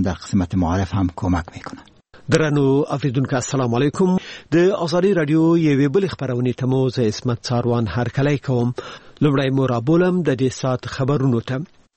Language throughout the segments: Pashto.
در قسمت معارف هم کمک میکنه. درنو اوریدونکو السلام علیکم. د آزادی رادیو یوې بل خبرونه ته مو زه اسمت څاروان هرکلی کوم. لومړی مو رابولم د دې سات خبرونو ته.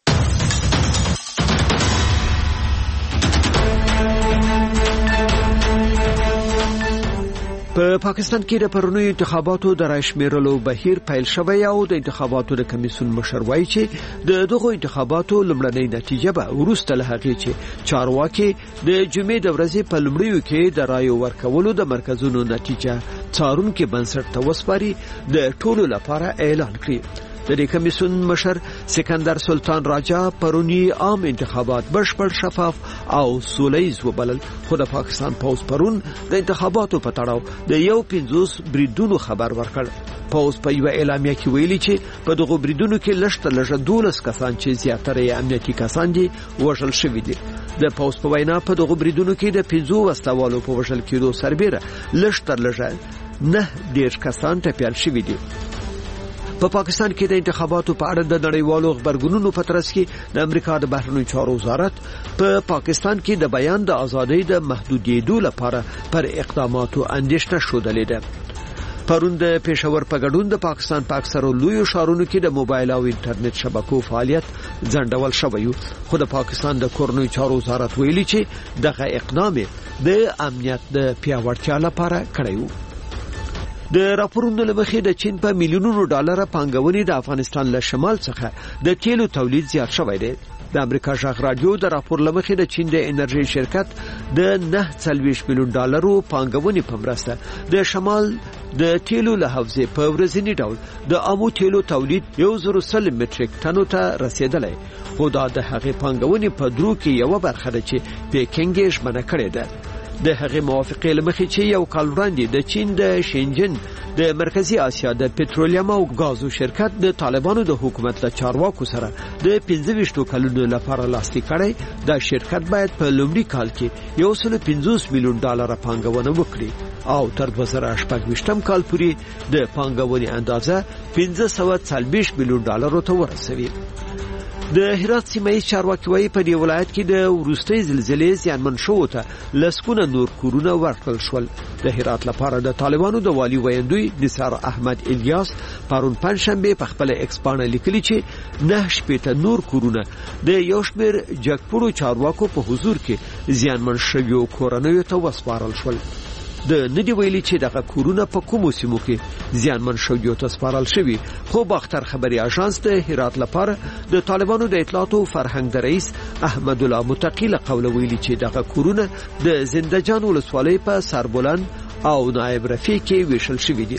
په پاکستان کې د پرونی انتخاباتو د راشمیرلو بهیر پیل شوی او د انتخاباتو د کمیسیون مشر وایي چې د دغه انتخاباتو لومړنۍ نتیجه به وروسته له هغې چې چارواکي د جمعې د ورځې په لومړیو کې د رایو ورکولو د مرکزونو نتیجه څارونکي بنسټ ته وسپاري د ټولو لپاره اعلان کړي. د دې کمیسیون مشر سکندر سلطان راجا پرونی عام انتخابات بشپړ شفاف او سولیز وبلل، خو د پاکستان پوز پرون د انتخاباتو په تړاو د 50 بریدونو خبر ورکړ. پوز په یو اعلامیه کې ویلي چې په دغه بریدونو کې لږ 12 کسان چې زیاتره یې امنیتي کسان دي وژل شوي دي. د پوز په وینا په دغه بریدونو کې د 50 وسلوالو په وژل کېدو سربېره لږ 9 کسان ټپیان شوي دي. په پاکستان کې د انتخاباتو په اړه د نړیوالو خبرګونونو په ترڅ کې د امریکا د بهرنیو چارو وزارت په پاکستان کې د بیان د ازادۍ د محدودیدو لپاره پر اقداماتو اندېښنه شودلې ده. پرون د پېښور په ګډون د پاکستان په اکثرو لویو ښارونو کې د موبایل او انټرنیټ شبکو فعالیت ځنډول شوی، خو د پاکستان د کورنیو چارو وزارت ویلي چې دغه اقدام د امنیت د پیاوړتیا لپاره کړی و. د راپورونو لمخې د چین په میلیونونو ډالر پانګونې د افغانستان له شمال څخه د تیلو تولید زیات شوی دی. د امریکا ژغ رادیو د راپور لمخې د چین د انرژي شرکت د 9.40 میلیون ډالرو پانګونې په مرسته د شمال د تیلو له حوزې په ورځنی ډول د عامو تیلو تولید 100 متریک ټنو ته رسیدلی، خو دا د هغې پانګونې په درو کې یو برخه ده چې پیکینګ یې ژمنه کړې ده. د هغې موافقې لمخې چې یو کال وړاندې د چین د شینجن د مرکزی آسیا د پټرولیم او غازو شرکت د طالبانو د حکومت له چارواکو سره د 25 کلونو لپاره لاسلیک کړی، دا شرکت باید په لومړي کال کې 150 میلیون ډالر پانګونه وکړي او تر 2028 کال پورې د پانګونې اندازه 540 میلیون ډالر ته ورسوي. د هرات سیمه چارواکي وايي په دې ولایت کې د وروستۍ زلزلې زیانمن شوو ته لسکونه نور کورونه ورکړل شول. د هرات لپاره د طالبانو د والي ویندوی نثار احمد الیاس پرون پنځشنبه په خپل ایکس باندې لیکلي چې 9 نور کورونه د یو شمېر جګپوړو چارواکو په حضور کې زیانمن شویو کورنیو ته وسپارل شول. د ندی ویلي چې دغه کورونه په کومو سیمو کې زیانمن شویو ته سپارل شوي، خو باختر خبري اژانس د هرات لپاره د طالبانو د اطلاعاتو فرهنګ د رئیس احمد الله متقی له قوله ویلي چې دغه کورونه د زنده‌جان ولسوالۍ په سربولان او نایب رفیع کې ویشل شوي دي.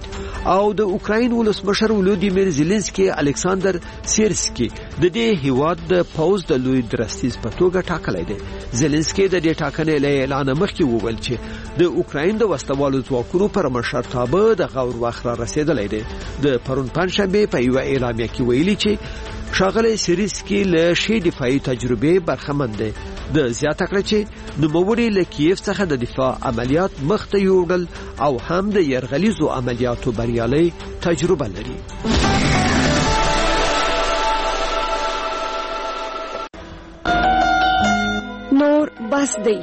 او د اوکراین ولسمشر ولودیمیر زيلنسکي الکساندر سیرسکي د دې هیواد د پوز د لوی درستیز په توګه ټاکلی دی. زيلنسکي د دې ټاکنې له اعلان مخکې وویل چې د اوکراین د وسلوالو ځواکونو پر مشرتابه د غور وخت را رسیدلی دی. د پرون پنځشنبه په یو اعلامیه کې ویلي چې ښاغلی سیرسکي له شی دفاعي تجربه برخمن دی. د زیاته کړه چې نوموړي له کیف څخه د دفاع عملیات مخته یوړل او هم د یرغلیزو عملیاتو بریالي تجربه لري. نور بس دی.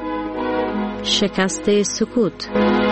شکست سکوت.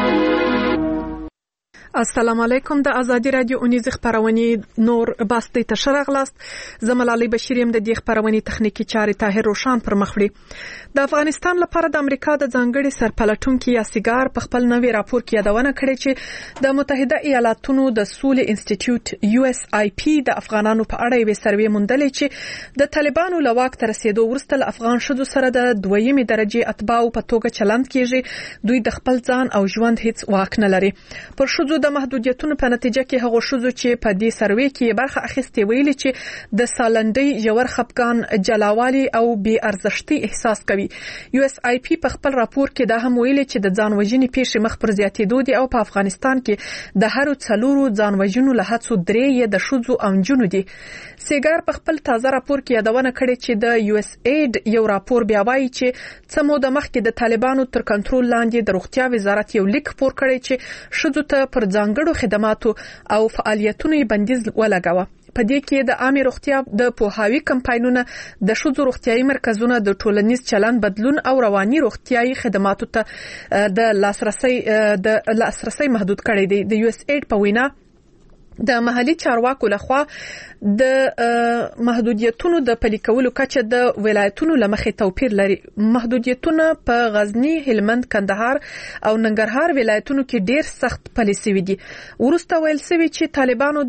السلام علیکم. د ازادي رادیو اونیز خبرونه نور باسطه تشرغلاست. زملالي بشریم د دې خبرونه تخنیکی چارې طاهر روشان پر مخ وړي. د افغانستان لپاره د امریکا د ځانګړي سرپلټونکو یا سیګار په خپل نوې راپور کې یادونه کړې چې د متحده ایالاتونو د سولې انسټیټیوټ USIP د افغانانو په اړه یو سروې موندلې چې د طالبانو له واک تر رسیدو وروسته له افغان شذو سره د دویمې درجه اتباعو په توګه چلند کیږي. دوی د خپل ځان او ژوند هیڅ واک نه لري. پر شذو د محدودیتونو په نتیجه کې هغه شذو چې په دې سروې کې برخه اخیستې ویلي چې د سالندۍ ژور خپګان، جلاوالي او بې ارزښتۍ احساس کوي. USIP په خپل راپور کې دا هم ویلي چې د ځان وژنې پیښې مخ پر زیاتېدو دي او په افغانستان کې د هر 4 ځان وژنو له هڅو 3 د شذو او نجونو دي. سیګار په خپل تازه راپور کې یادونه کړې چې د USAID یو راپور بیا وایي چې څه موده مخکې د طالبانو تر کنټرول لاندې د روغتیا وزارت یو لیک خپور کړی چې شذو ته پر ځانګړو خدماتو او فعالیتونو بندیز ولګاوه. په دې کې د عامه روغتیا د پوهاوي کمپاینونه د شذو روغتيایي مرکزونه د ټولنیز چلند بدلون او رواني روغتيایي خدماتو ته د لاسرسي محدود کړی دی. د USAID په وینا د محلي چارواکو لخوا د محدودیتونو د پلي کولو کچه د ولایتونو لمخې توپیر لري. محدودیتونه په غزنی، هلمند، کندهار او ننګرهار ولایتونو کې ډیر سخت پلي شوي دي. ورسته ویل شوی چې طالبانو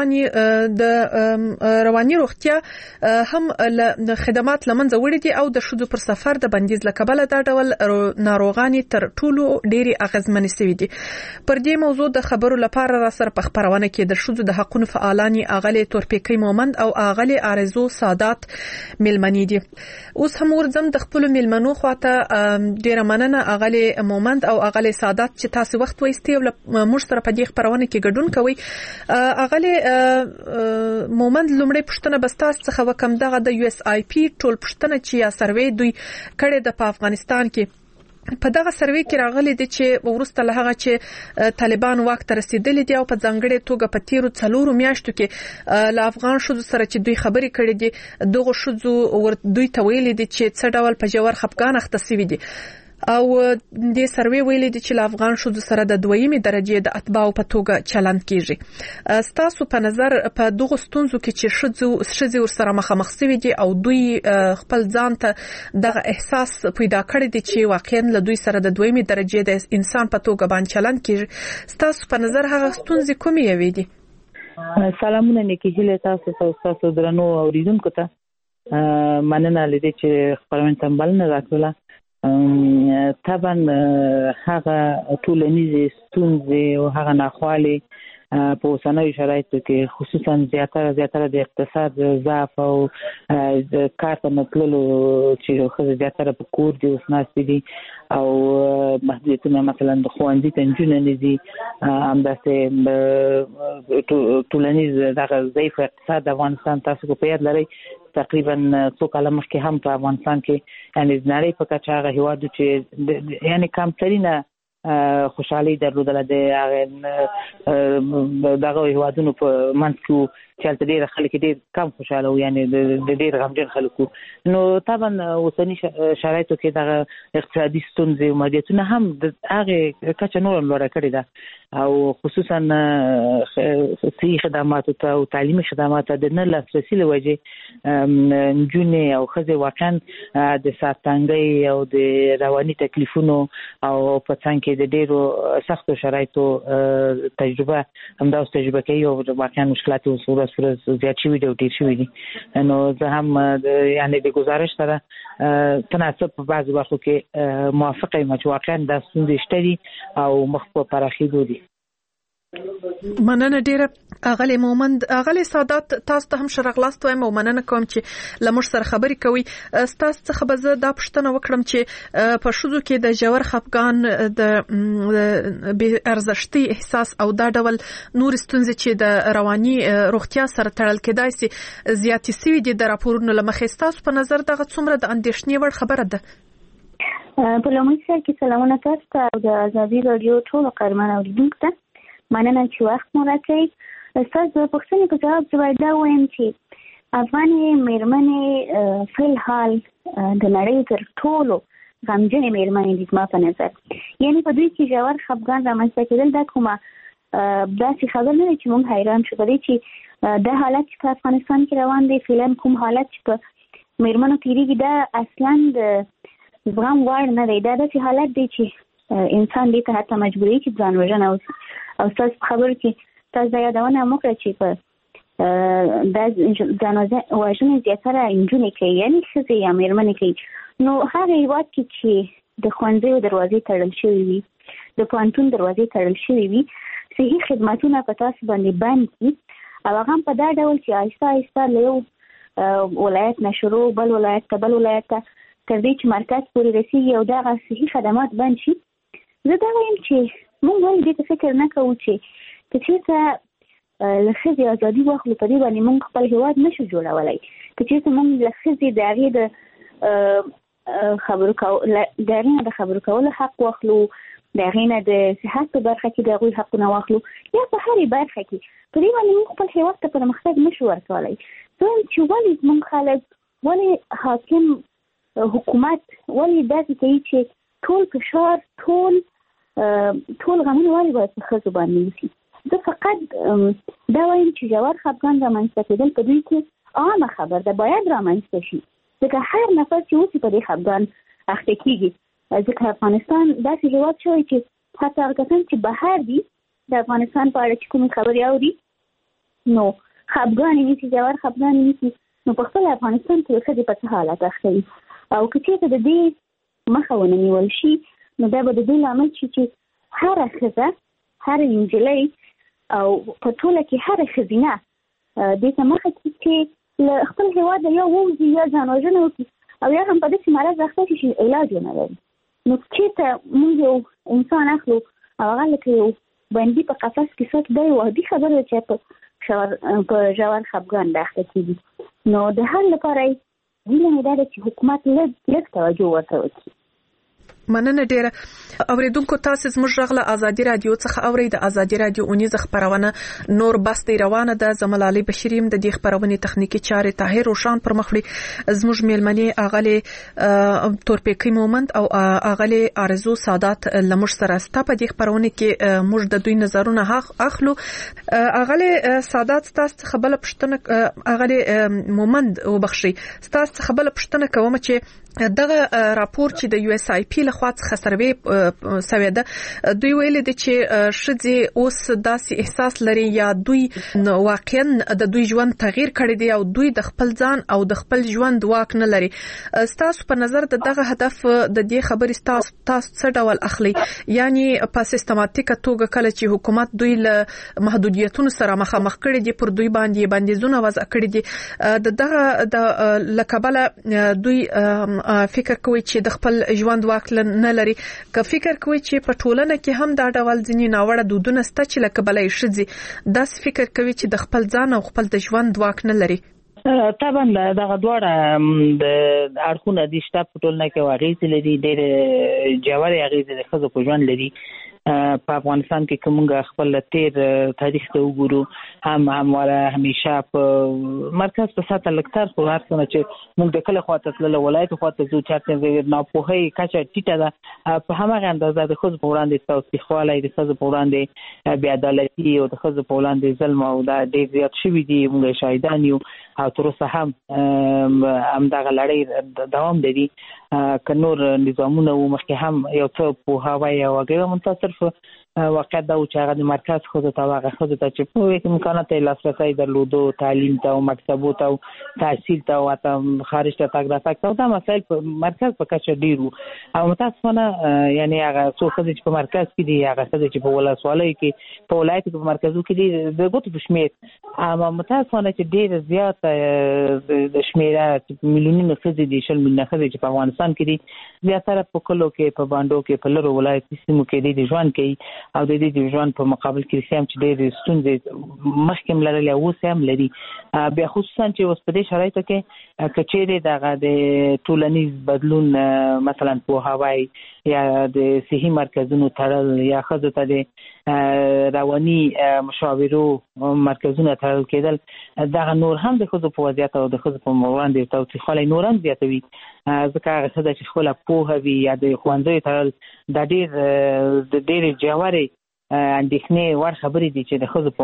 د رواني روغتیا هم خدمات لمنځه وړي دي او د شذو پر سفر د بندیز لکبل دا ډول ناروغاني تر ټولو ډیری اغیزمنې شوي دي. پر دې موضوع د خبرو لپاره را سره په خبرونه کې د شذو د حقوقو فعالانی اغلی تورپیکی مومند او اغلی آرزو سادات ملمنی دي. اوس هم ورځم د خپل ملمنو خواته ډیر مننه اغلی مومند او اغلی سادات چې تاسو وخت وایستي او موږ سره په دې خبرونه کې ګډون کوي. اغلی مومند لومړی پښتنه بستاس څخه وکم دغه د USIP ټول پښتنه چې یا سروې دوی کړي د افغانستان کې په دغه سروې کې راغلي دي چې ورسته له هغه چې طالبان واک ته رسیدلي دي او په ځانګړي توګه په تیرو 4 میاشتو کې له افغان شذو سره چې دوی خبرې کړې دي دغه شذو دوی ته ویلي دي چې څه ډول په جوړ خپګان اخته شوي دي او د سروې ویلي دي چې له افغان شذو سره د دویمې درجه د اتباعو په توګه چلند کیږي. ستاسو په نظر په دغه ستونزو کې چې شذو سره مخامخ شوي دي او دوی خپل ځان ته دغه احساس پیدا کړی دي چې واقعا له دوی سره د دویمې درجه د انسان په توګه باندې چلند کیږي، ستاسو په نظر هغه ستونزې کومې یوي دي؟ سلامونه نیکی هیله تاسو درنو اوریدونکو ته مننه لدی چې خبرونه تنبل نه راکړه. طبعا هغه ټولنیزې ستونزې او هغه ناخوالې په اوسنیو شرایطو کې خصوصا زیاتره د اقتصاد ضعف او د کار ته تللو چې خو زیاتره په کور دي اوس ناستې دي او محدودیتونه مثلا د ښوونځي ته نجونې نه ځي، همداسې ټولنیز دغه ضعیف اقتصاد د افغانستان تاسو په یاد لرئ تقریبا څو کاله مخکې هم په افغانستان کې یعنی د نړۍ په کچه هغه هیواد چې یعنی کمترینه خوشحالي درلودله د دغه هیوادونو په منځ کې چې هلته ډېر خلک ډېر کم خوشحاله وو، یعنی د ډېر غمجن خلک وو. نو طبعا اوسني شرایطو کې دغه اقتصادي ستونزې او محدودیتونه هم د هغې کچه نوره لوړه کړې ده او خصوصا صحي خدماتو ته او تعلیمي خدماتو ته د نه لاسرسي له وجې نجونې او ښځې واقعا د ساتنګۍ او د رواني تکلیفونو او په څنګ کې د ډېرو سختو شرایطو تجربه همدا اوس تجربه کوي او واقعا مشکلات اوس ورځ زیات شوي دي او ډېر شوي دي. نو زه هم یعنې د ګزارش سره تناسب په بعضو برخو کې موافقه یم چې واقعا دا ستونزې شته دي او مخ په پراخېدو دي. مننه ډیره اغلی مومند. اغلی سادات تاسو ته هم شرغلاست وایم او مننه کوم چې لمر سره خبرې کوي. تاسو څخه به زه دا پوښتنه وکړم چې په شذو کې د جوړ خپګان د بې ارزښتۍ احساس او دا ډول نور ستونزې چې د رواني روغتیا سره تړل کېدای شي زیاتې شوي دي د راپورونو له مخې، ستاسو په نظر دغه څومره د اندېښنې وړ خبره ده؟ په لومړي سر کې سلامونه تاسو ته او د ازادي راډیو ټولو قهرمان اوریدونکو ته مننه چې وخت مو راکړی. ستاسو د پوښتنې په جواب زه باید دا ووایم چې افغانې مېرمنې فی الحال د نړۍ تر ټولو غمجنې مېرمنې دي زما په نظر. یعنې په دوی کې ژور خپګان رامنځته کېدل دا کومه داسې خبر نه دی چې موږ حیران شو په دې چې دا حالت چې په افغانستان کې روان دی فعلا کوم حالت چې په مېرمنو تېرېږي دا اصلا د زغم وړ نه دی. دا داسې حالت دی چې انسان دې ته حتی مجبوري چې ځان وژنه وشي. او تاسو په خبرو کې تاسو دا یادونه هم وکړه چې په دا ځان وژنې زیاتره نجونې کوي، یعنې ښځې یا مېرمنې کوي. نو هغه هېواد کې چې د ښوونځیو دروازې تړل شوې وي، د پوهنتون دروازې تړل شوې وي، صحي خدمتونه په تاسو باندې بند دي او هغه هم په دا ډول چې آهسته آهسته له یو ولایت نه شروع بل ولایت ته بل ولایت ته تر دې چې مرکز پورې رسېږي او دغه صحي خدمات بند شي. زه دا وایم چې موږ ولې دې ته فکر نه کوو چې که چېرته له ښځې ازادي واخلو په دې باندې موږ خپل هېواد نشو جوړولی. که چېرته موږ له ښځې د هغې د خبرو کولو حق واخلو، د غینه د صحت په برخه کې د غوي حقونه واخلو یا په هرې برخه کې په دې باندې موږ خپل هیواد ته پرمختګ نشو ورکولای. چې ولې موږ خلک ولې حاکم حکومت ولې داسې کوي چې ټول فشار ټول غمونه ولې باید په ښځو باندې وشي. زه فقط دا وایم چې ژور خپګان رامنځته کېدل په دوی کې عامه خبر ده، باید رامنځته شي، ځکه هر نفر چې اوسي په دې خپګان اخته کېږي. ځکه افغانستان داسې هېواد شوی چې حتی هغه کسان چې بهر دي د افغانستان په اړه چې کومې خبرې اوري نو خپګان یې نیسي، ژور خپګان یې نیسي، نو په خپل افغانستان کې ښځې په څه حالت اخته وي. او که چېرته د دې مخه ونه نیول شي نو دا به د دې لامل شي چې هره ښځه هره نجلۍ او په ټوله کې هره ښځینه دې ته مخه کړي چې له خپل هېواده یا ووځي یا ځان وژنه وکړي او یا هم په داسې مرض اخته شي چې علاج ونه لري. نو چېرته موږ یو انسان اخلو او هغه لکه یو بندي په قفس کې ساتو، دا یو عادي خبره ده چې په ژور خپګان د اخته کېږي. نو د حل لپاره هیله مې دا ده چې حکومت لږ توجه ورته وکړي. مننه ډیره. اوریدونکو تاسو زموږ غږ ازادي رادیو څخه اورئ. د ازادي رادیو اونیز خبرونه نور بس دی روانه ده. زملالي بشریم د دې خبرونه تخنیکی چارې طاهر روشان پر مخ وړي. زموږ میلمنې اغله تورپیکی مومند او اغله ارزو سادات لمر سره ستا په دې خبرونه کې موږ د دوی نظرونه اخلو. اغله سادات تاسو خبره پښتنه اغله مومند وبخشي تاسو خبره پښتنه کوم چې دغه راپور چې د یو اس آی پی له خوا څخه سروې سوي ده دوی ویل دي چې شذې اوس داسې احساس لري یا دوی واقعا د دوی ژوند تغییر کړی دی او دوی د خپل ځان او د خپل ژوند واک نه لري. تاسو په نظر دغه هدف د دې خبرې تاسو څه ډول اخلي؟ یعنی په سیستماتیکه توګه کله چې حکومت دوی له محدودیتونو سره مخامخ کړي دي پر دوی باندې بندیزونه وضع کړي دي دغه د لکبله دوی فکر کوي چې د خپل ژوند واک نه لري، که فکر کوي چې په ټولنه کې هم دا ډول ځینې ناوړه دودونه شته چې لکه بلې شذې داس فکر کوي چې د خپل ځان او خپل د ژوند واک نه لري. طبعا دغه دواړه د اړخونه د شته په ټولنه کې واغې لري، ډېر جوړې اغېزې د ښځو په ژوند لري. په افغانستان کې کومه خپل تیر تاریخ ته وګورو همواره همیشه په مرکز په ساته لکتر خو راځنه چې موږ د کله خواته تل ولایت خواته زو چارته نه په هي کچه ټیټه ده په همغه اندازه د خود په وړاندې توسيخوالای د خود په وړاندې بیا عدالتي او د خود په وړاندې ظلم او دا ډېر زیات شوی دی. موږ شاهدان یو او تر اوسه هم دغه لړۍ دوام لري. که نور نظامونه و مخکې هم یو څه په هواي او هغه منتصر واقع دا چې هغه د مرکز خود ته هغه خود ته چې په کې امکانات لاسرسي درلودو، تعلیم ته او مکتبو ته او تحصیل ته او ته خارج ته تګ راتګ ته دا مسایل په مرکز په کچه ډیرو او متاسفانه یعنی هغه څو خدای چې په مرکز کې دي هغه خدای چې په ولسوالۍ کې په ولایت کې په مرکزو کې دي د ګوتو په شمیر اما متاسفانه چې ډیر زیات د شمیره میلیونونو خدای دي شل میلیونه خدای چې په افغانستان کې دي زیاتره په کلو کې په باندو کې په لرو ولایت سیمو کې دي ژوند کوي او د دې ژوند په مقابل کې سم چې ډېر ستونزې مخکې لري او سم لري. بیا خصوصا چې اوس په دې شرایطو کې کچېره دغه د ټولنیز بدلون مثلا په هواي یا د صحي مرکزونو تړل یا خزه ته د رواني مشاورو مرکزونو تړل کېدل دا نور هم د خزو په وضعیت او د خزو په وړاندې توصیفاله نور هم زیاتوي. ځکه هغه څه چې خپل په هوی یا د خوندوي تړل د ډېر جواري اندېښنې ور خبرې دي چې د خزو په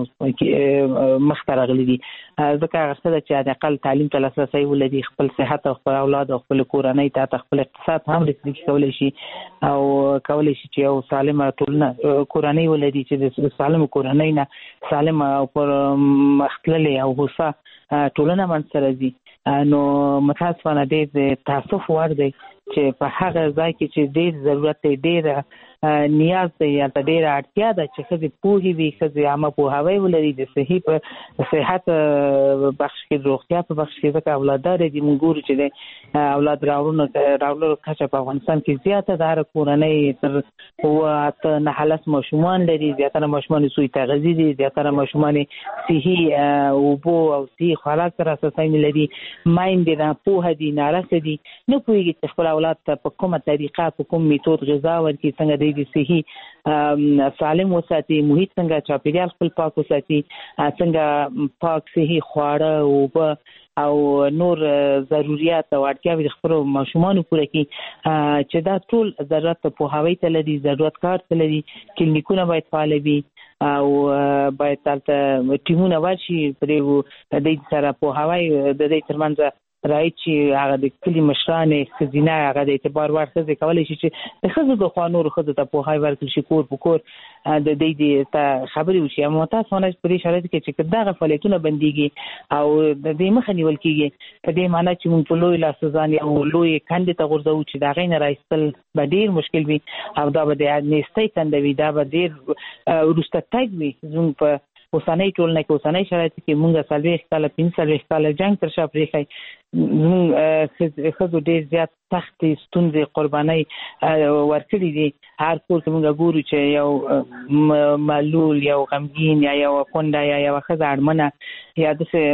وړاندې مخ ته راغلي دي. ځکه هغه څه چې د اقل تعلیم ته لاسرسي ولري، خپل صحت او خپل اولاد او خپل کورنۍ ته خپل اقتصاد هم رسېږي کولای شي او کولای شي چې یو سالمه ټولنه کورنۍ ولري چې د سالمه کورنۍ نه سالمه او پر مختللي او هوسا ټولنه منځ راځي. نو متاسفانه ډېر تاسف ور دی چې په هغه ځای کې چې ډېر ضرورت دی ډېر نیاز دی یا ډېر اړتیا ده چې خزي پوهې وي، خزي عامه پوهاوی ولري د صحي په صحت بخش کې روغتیا په بخش کې ځکه اولادار دي موږ ګورو چې د اولاد راوړلو کچه په افغانستان کې زیاته ده. کورنۍ تر واته نه حالت ماشومان لري، زیاتره ماشومان سوی تغذیه دي، زیاتره ماشومان صحي او بو او صحي خوراک سره اساسي لري، مایند نه پوهه دي نه رسدي نه پوهیږي چې خپل اولاد ته په کومه طریقه په کوم میتود غذا ورکړي څنګه د صحي سالم وساتي، محیط څنګه چاپیریال خپل پاک وساتي، څنګه پاک صحي خواړه او نور ضرورت او اړتیاوې د خپل ماشومانو پوره کړي، چې دا ټول ضرورت په پوهاوی ته لري، ضرورت کار ته لري. کلینیکونه باید فعال وي او باید تلته ټیمونه ورشي په دې سره پوهاوی د دې ترمنځ راځي چې هغه د کلی مشران خزینه هغه د اعتبار ورته کولای شي چې د خزو د خوانو خزو ته پوهاوی ورکړي شي، کور په کور د دې ته خبرې وشي. اما تاسو نه په دې شرایطو کې چې دغه فعالیتونه بنديږي او د دې مخه نیول کیږي، په دې معنی چې موږ په لوی لاسوزان او لوی کندې ته غورځو چې دا غي نه راځل به ډیر مشکل وي او دا به د نيستۍ کندوي، دا به ډیر ورسته تګ وي. زموږ په اوسنۍ ټولنه کې اوسنۍ شرایطو کې موږ 40 کاله 50 کاله جنگ تر شا پرېښی، موږ خزو ډیر زیات سختې ستونزې قربانۍ ورکړي دي. هر کور کې موږ ګورو چې یو معلول، یو غمګین، یا یو کونډه، یا یو خزه اړمنه، یا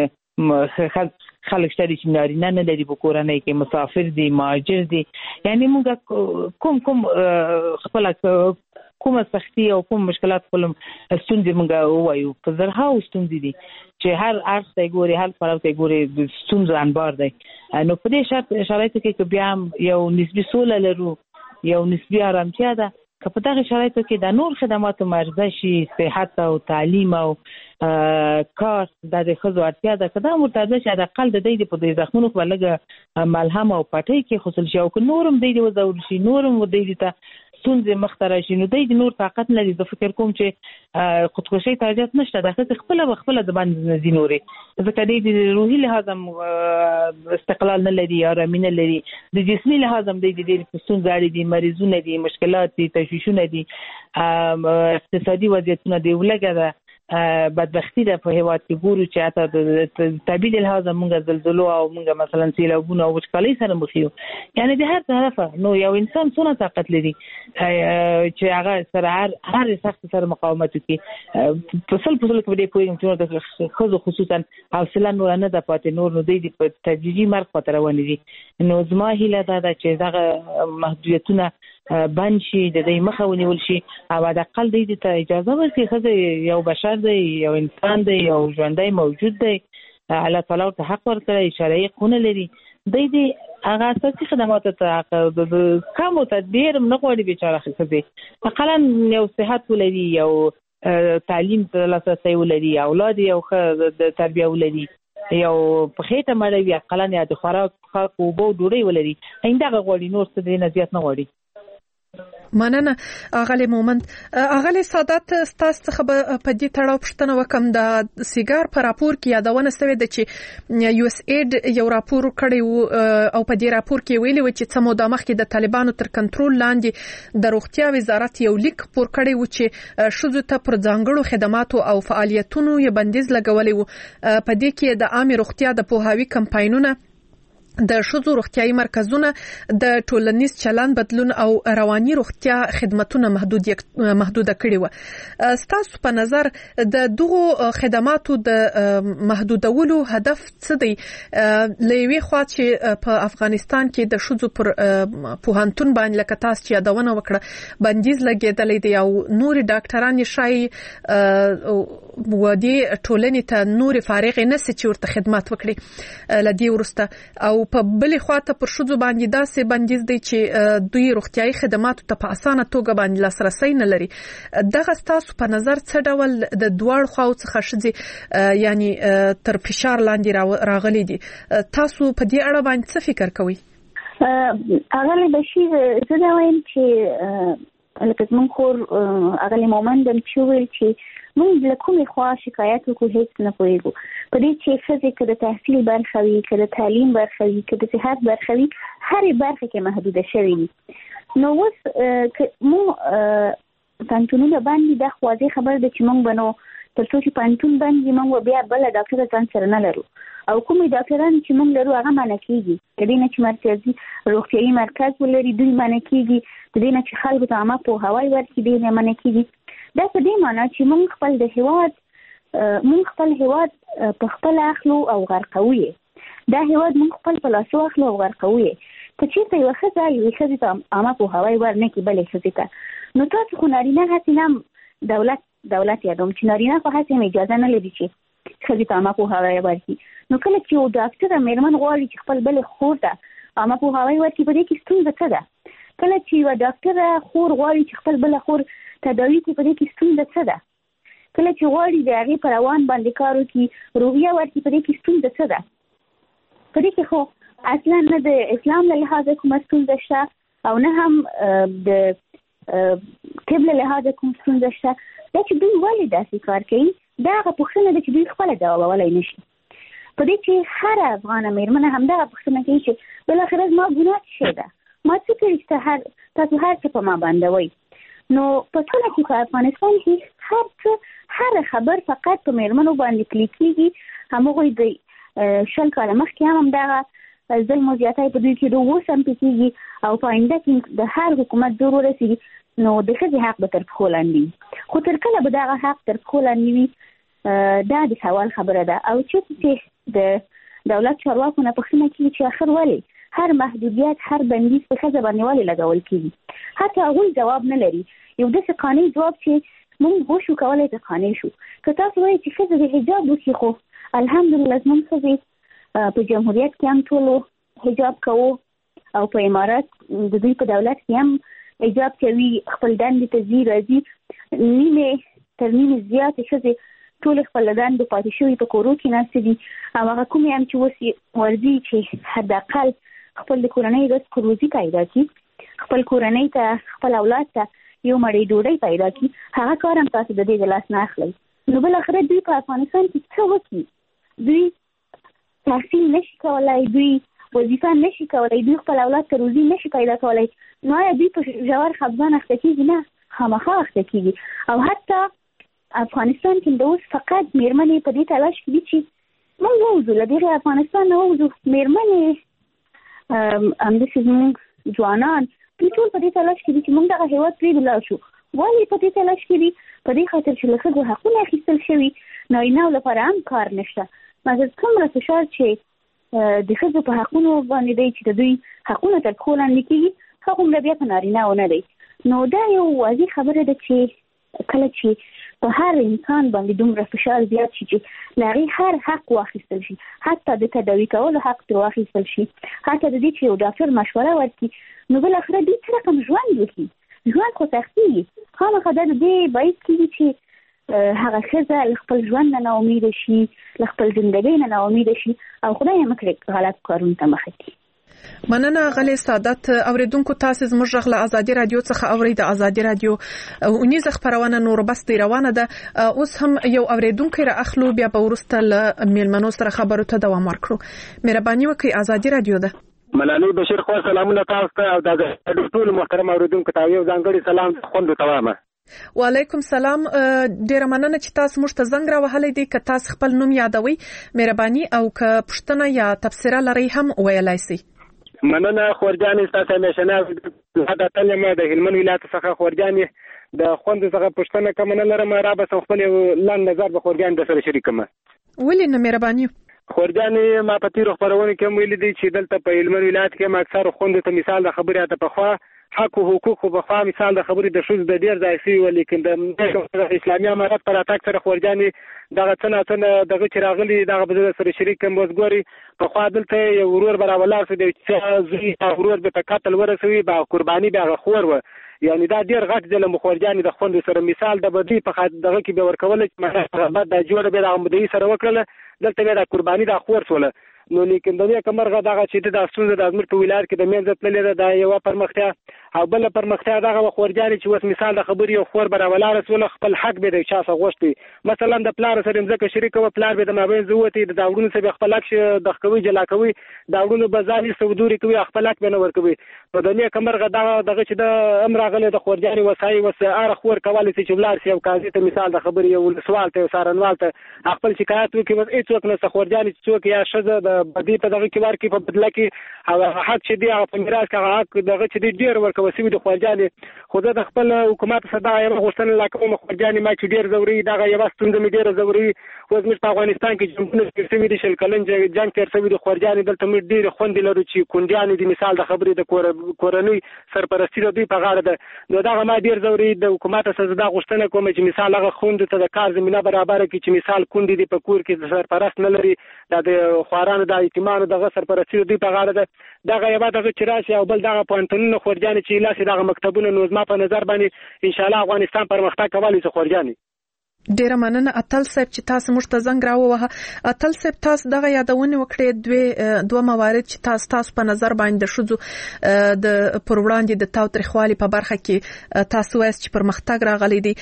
د خلک شته چې نارینه نه لري په کورنۍ کې، مسافر دي، مهاجر دي. یعنی موږ کوم خپل کومه سختي او کوم مشکلات خپل ستونزې موږ وایو، په زرهاو ستونزې دي چې هر اړخ ته ګوري، هر پړاو ته ګوري د ستونزو انبار دی. نو په دې شرایطو کې بیا یو نسبي سوله لرو، یو نسبي آرامتیا ده، که په دغه شرایطو کې د نور خدماتو مرزه شي، صحت او تعلیم او کار د خزو اړتیا ده، که دا مرتبه شي د اقل د دې په دې زخمونو په لګه ملهم او پټۍ کې خصوص شي، او که نورم دې وزول شي، نورم دې ته ستونزې مختره شي، نو د نور طاقت لري. زه فکر کوم چې خودکشي ته اجازه نشته، د خپل د باندې نزي نورې، ځکه د روحي لحاظ استقلال نه لري، آرامي نه لري، د جسمي لحاظ هم د ستونزې دي، مریضونه دي، مشکلات دي، تشویشونه دي، اقتصادي وضعیتونه دي، ولګه ده، بدبختی ده په هیواد کې. ګورو چې اته د طبيعي لحاظ موږ زلزلو او موږ مثلا سیلابونه او وچکالۍ سره مخ یو، یعنی د هر طرفه نو یو انسان څونه طاقت لري چې هغه سره هر سخت سره مقاومت وکړي. په څل کې به پوهیږم چې د خزو خصوصا حوصله نور نه ده پاتې، نور نو د تدریجي مرګ په تر روان دي. نو زما هیله ده چې دغه محدودیتونه بند شي، د دې مخه ونیول شي، او د اقل دې ته اجازه ورکړي. خزه یو بشر دی، یو انسان دی، یو ژوندی موجود دی، الله تعالی ته حق ورکړي، شرعي قانون لري، دې هغه اساسي خدمات ته کم تدبیر نه غواړي بیچاره خزه، اقلا یو صحت ولري، یو تعلیم ته لاسرسی ولري، اولاد یو د تربیه ولري، یو په خېټه مړوي، اقلا یا د خوراک او بو ډوډۍ ولري، اینده غواړي، نور څه دې نه زیات نه غواړي. مننه اغلی مومند. اغلی سادات ستاسو څخه په دې تړاو پوښتنه وکم، د سیګار په راپور کې یادونه شوې ده چې یو اس اید یو راپور کړی وو او په دې راپور کې ویلي و چې څه موده مخکې د طالبانو تر کنټرول لاندې د روغتیا وزارت یو لیک خپور کړی و چې شذو ته پر ځانګړو خدماتو او فعالیتونو یې بندیز لګولې و. په دې کې د عامه روغتیا د پوهاوی کمپاینونه، د شذو روغتيایي مرکزونه، د ټولنیز چلند بدلون او رواني روغتیا خدماتونه محدوده کړي و. ستاسو په نظر د دغو خدماتو د محدودولو هدف څه دی؟ لوي خوا چې په افغانستان کې د شذو پر پوهنتون باندې لکه تاسو چې یادونه وکړه بندیز لګیدلې دی او نور ډاکټران شای ودی ټولنې ته نور فارغ نه سي چې ورته خدمات وکړي لدی ورسته، او په بلې خواته پر شذو باندې داسې بندیز دی چې دوی روغتيایي خدماتو ته په اسانه توګه باندې لاسرسي نه لري. دغه تاسو په نظر څه ډول د دوړ خواو څخه شذي یعنی تر فشار لاندې راغلي دي؟ تاسو په دې اړه باندې څه فکر کوئ؟ اغلی بشیر زه دا وایم چې لکه زموږ خور اغلی مومند هم چې ویل چې موږ له کومې خوا شکایت وکړو هیڅ نه پوهېږو. په دې چې ښځې که د تحصیل برخه وي، که د تعلیم برخه وي، که د صحت برخه وي، هرې برخه کې محدوده شوې وي. نو اوس که موږ پوهنتونونه باندې دا خو واضح خبره ده چې موږ به نو تر څو چې پوهنتون باندې موږ بیا بله ډاکټره ځان سره نه لرو، او کومې ډاکټران چې موږ لرو هغه منع کېږي. د دې نه چې مرکزي روغتیایي مرکز ولري دوی منع کېږي، د دې نه چې خلکو ته عامه پوهاوی ورکړي دوی نه منع کېږي. دا په دې معنی چې موږ خپل د هیواد په خپل اخلو او غرقوي. دا هیواد موږ خپل په لاسو اخلو او غرقوي. که چېرته یوه ښځه ته عامه پوهاوی ورنکړي بلې ښځې ته، نو تاسو خو نارینه هسې نه دولت یادوم چې نارینه خو هسې هم اجازه نه لري چې ښځې ته عامه پوهاوی ورکړي. نو کله چې یو ډاکټره مېرمن غواړي چې خپل بلې خور ته عامه پوهاوی ورکړي، په دې کې ستونزه څه ده؟ کله چې یوه ډاکټره خور غواړي چې خپل بله خور تداوي کړي، په دې کې ستونزه څه ده؟ کله چې غواړي د هغې په روان باندې کار وکړي، روحیه ورکړي، په دې کې ستونزه څه ده؟ په دې کې خو اصلا نه د اسلام له لحاظه کومه ستونزه شته او نه هم د طب له لحاظه کوم ستونزه شته. دا چې دوی ولې داسې کار کوي، دا هغه پوښتنه ده چې دوی خپله ځوابولی نه شي. په دې چې هره افغانه مېرمنه همدغه پوښتنه کوي چې بالاخره زما ګناه څه شی ده، ما څه کړي چې تاسو هر څه په ما باندوئ. نو په ټوله کې په افغانستان کې هر خبر فقط په مېرمنو باندې پلي کېږي. همغوی د 20 کاله مخکې هم همدغه ظلم او زیاتی په دوی کې اوس هم پې کېږي او په آینده کې د هر حکومت زور ورسېږي نو د ښځې حق به تر پښو لاندې وي. خو تر کله به دغه حق تر پښو لاندې وي، دا د سوال خبره ده. او چې د دولت چارواکو نه پوښتنه کېږي چې آخر ولې هر محدودیت، هر بندیز په ښځه باندې ولې لګول کېږي، حتی هغوی ځواب نه لري. یو داسې قانع ځواب چې موږ وشو کولی ته قانع شو. که تاسو وایئ چې ښځه د حجاب وکړي، خو الحمدلله زموږ ښځې په جمهوریت کې هم ټولو حجاب کوو او په امارات د دوی په دولت کې هم حجاب کوي، خپل دندې ته ځي راځي. نیمې تر نیمې زیاتې ښځې ټول خپل دندو پاتې شوي په کورو کې ناستې دي او هغه کومې هم چې اوس ورځي چې حداقل خپل د کورنۍ رزق روزي پیدا کړي، خپل کورنۍ ته، خپل اولاد ته یو مړۍ ډوډۍ پیدا کړي، هغه کار هم تاسو د دې د لاس نه اخلئ. نو بالاخره دوی په افغانستان کې څه وکړي؟ دوی تحصیل نشي کولای، دوی وظیفه نشي کولای، دوی خپل اولاد ته روزي نشي پیدا کولای. نو آیا دوی په ژور خفګان اخته کېږي؟ نه، خامخا اخته کېږي. او حتی افغانستان کې د اوس فقط مېرمنې په دې تلاش کې دي چې موږ ووځو له دغې افغانستان نه ووځو. مېرمنې همداسې زموږ ځوانان دوی ټول په دې تلاش کې دي چې موږ دغه هېواد پرېږدو لاړ شو. ولې په دې تلاش کې دي؟ په دې خاطر چې له ښځو حقونه اخیستل شوي، نارینهو لپاره هم کار نشته. مګر څومره فشار چې د ښځو په حقونو باندې دی چې د دوی حقونه تر پښو لاندې کېږي، هغومره بیا په نارینهو نه دی. نو دا یو واضح خبره ده چې کله چې په هر انسان باندې دومره فشار زیات شي چې له هغې هر حق واخیستل شي، حتی د تداوي کولو حق ترې واخیستل شي، حتی د دې چې یو ډاکټر مشوره ورکړي، نو بالاخره دوی څه رقم ژوند وکړي؟ ژوند خو سختېږي. خامخا دا د دې باعث کېږي چې هغه ښځه له خپل ژوند نه ناامیده شي، له خپل زندګۍ نه ناامیده شي او خدای یې مکړي غلط کارونو ته مخه کړي. مننه غلې سعادت. اوریدونکو تاسو زموږ غږ له ازادي رادیو څخه اورئ. د ازادي رادیو اونیزه خبرونه نور بس دی روانه ده. اوس هم یو اوریدونکو را اخلو، بیا به ورسته له میلمنو سره خبرو ته دوام ورکړو. مهرباني وکړئ. ازادي رادیو ده. ملالۍ بشیر خو سلامونه تاسو ته او د ټول محترم اوریدونکو ته یو ځانګړی سلام خوند توامه. وعلیکم سلام. ډیره مننه چې تاسو موږ ته زنګ راوهلی دی. که تاسو خپل نوم یادوي مهرباني او که پوښتنه یا تبصره لرئ هم ویلای شئ. مننه خورجانې، تاسو همیشنه دا تلمه د هلمند ولایت څخه خورجانې د خوند څخه پوښتنه کوم نه لرم، را به خپل لاندې نظر به خورجان د سره شریکم. ولې نه مهرباني؟ خورجانې ما په تیرو خبرونه کې ویل دي چې دلته په هلمند ولایت کې اکثر خوند ته مثال د خبرې ته په خوا حق او حقوق په خوا مثال د خبرې د شوز د ډیر ځای سی، ولیکن د اسلامي امارات پر اتاک سره خورجانې دغه څنګه دغه چې راغلي دغه به سره شریک کوم وزګوري په خوا دلته یو ورور برابر سره د زوی ورور به قتل ورسوي با قرباني به خور و، یعنی دا ډیر غټ ظلم خورجانې د خوند سره مثال د بدی په خاطر دغه کې به ورکول چې بعد د جوړ به د مدعي سره وکړل، دلته به د قرباني د خور سره. نو لیکن دغه کمرغه دغه چې د ستونزې د ازمر په ولایت کې د منځ تللې ده یو پرمختیا او بل پرمختیا دغه خورجانې چې وس مثال د خبرې یو خور برابر رسول خپل حق به د چا څخه غوښتي. مثلا د پلار سره مزکه شریک و، پلار به د مابین زوتی د داوړونو سره خپل حق د خوي جلا کوي، داوړونو بازاري سودوري کوي، خپل حق به نه ور کوي. په دنیا کمرغه دغه چې د امر غله د خورجانې وسای وساره خور کواله چې بلار سی او قاضي ته مثال د خبرې یو سوال ته سارنوال ته خپل شکایت وکړي، بس هیڅ وخت نه خورجانې څوک یا شزه د بدی په دغه کې ورکی په بدله کې او حق چې دی په میراث کې حق دغه چې ډیر ورکول وسوي د خورجانې خو زه د خپل حکومت سره دا یو غوښتنه لا کوم خورجانې ما چې ډیر زوري دا یو ستونزه مې ډیر زوري اوس موږ په افغانستان کې جنگونه سوي دي شل کلن جنگ تیر سوي د خورجانې دلته موږ ډیر خوندې لرو چې کونډیانې د مثال د خبرې د کورنۍ سرپرستی د دوی په غاړه ده نو دا ما ډیر زوري د حکومت سره دا غوښتنه کوم چې مثال هغه خوند ته د کار زمينه برابر کړي چې مثال کونډې دي په کور کې سرپرست نه لري د خوارانو د ایتمانو د سرپرستی د دوی په غاړه ده دا غیبه د چراسي او بل دغه پوهنتونونه خورجانې چې لاسي دغه مکتبونه نو زما په نظر باندې ان شاء الله افغانستان پرمختګ کولی شي خورجانې ډیره مننه اتل صاحب چې تاسو موږ ته زنګ راووهه اتل صاحب تاسو دغه یادونه وکړې دوه موارد چې تاسو په نظر باندې د شذو د پر وړاندې د تاوتریخوالي په برخه کې تاسو وایي چې پرمختګ راغلی دی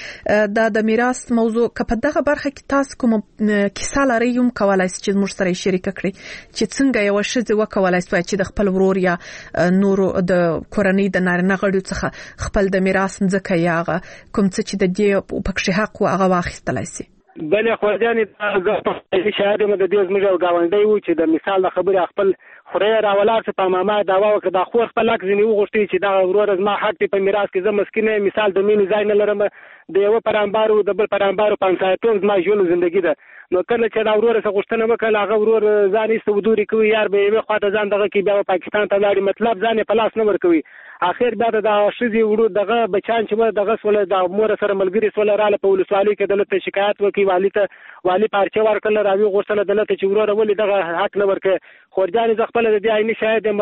د میراث موضوع کله دغه برخه کې تاسو کوم کیسه لرئ یم کولای شئ چې موږ سره شریک کړئ چې څنګه یو شذ وکولای شي چې د خپل ورور یا نورو د کورنۍ د نارینه غړو څخه خپل د میراث ځکه یاغه کوم څه چې د دې پکې حق او هغه استلای سي بلې خورجانې د شاهد مده د زموږ او گاونډي و چې د مثال د خبره خپل خوري راولار څخه په ماما دا و چې د خور خپل حق ځنی وغوښتي چې دا ورور زما حق په میراث کې زما مسکینه مثال د مين ځای نه لرم د یو پرامبارو د بل پرامبارو پنځایتوم زما ژوند ژوندۍ ده نو کله چې دا ورور څخه غوښتنه وکړه هغه ورور ځان یې سودوري کوي یار به یې خواته ځان دغه کې بیا پاکستان ته لاړ مطلب ځان په لاس نه ور کوي اخر بیا د شذي وړو دغه بچان چې دغه سول د مور سره ملګری سول رااله په ولسوالۍ کې دلته شکایت وکي والی پارچه ورکړل راوي غوښتنه دلته چې ورور ولې دغه حق نه ورکه خورجانې ز خپل د دې عیني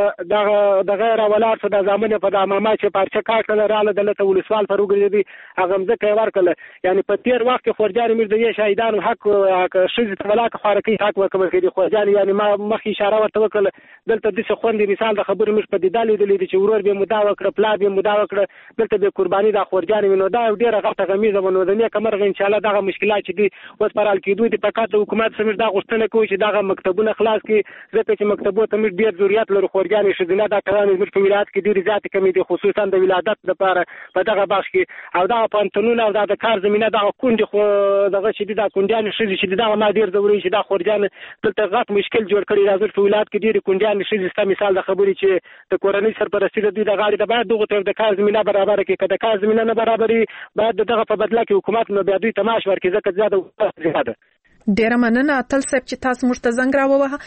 شاهد دغه راولار څخه د زمانه په د امامه چې پارچه کاټل رااله دلته ولسوال فروګ دي هغه مزه ورکړل یعنی په تیر وخت کې خورجانې مر د شهیدانو حق شذي تبلاک خارقي حق ورکړل کېږي خورجانې یعنی ما مخ اشاره ورته وکړه دلته د څه خوندې مثال د خبرې مش په دې دالې دلې چې ورور به مدعا وکړه پلا به مدعا وکړه دلته به قرباني د خورجانې نو دا ډیره غټه غمیزه ونو د نه کمرغه ان شاء الله دغه مشکلات چې دي اوس پرال کېدو د فقط حکومت سمیر دا غوښتنه کوي چې دغه مکتبونه خلاص کړي ځکه چې مکتبونه ته ډیر ضرورت لري خورجانې شذینه دا کارونه زموږ په ولایت کې ډیر زیات کمی دي خصوصا د ولادت لپاره په دغه بخش کې او دا پانتونونه او د کار زمينه دا کونډي خو دغه چې دا کونډیان شذي چې دا ما ډیر ضروري چې دا خورجان دلته غټ مشکل جوړ کړی راځي په ولایت کې ډیر کونډیان شذي ست مثال د خبرې چې د کورنۍ سرپرستی د دې د غاړې د بعد دغه د کار زمينه برابر کې کده کار زمينه نه برابري بعد دغه په بدله کې حکومت نو بیا دوی تماش ورکړي ځکه زیاده ډیره مننه اتل صاحب چې تاسو موږ ته زنګ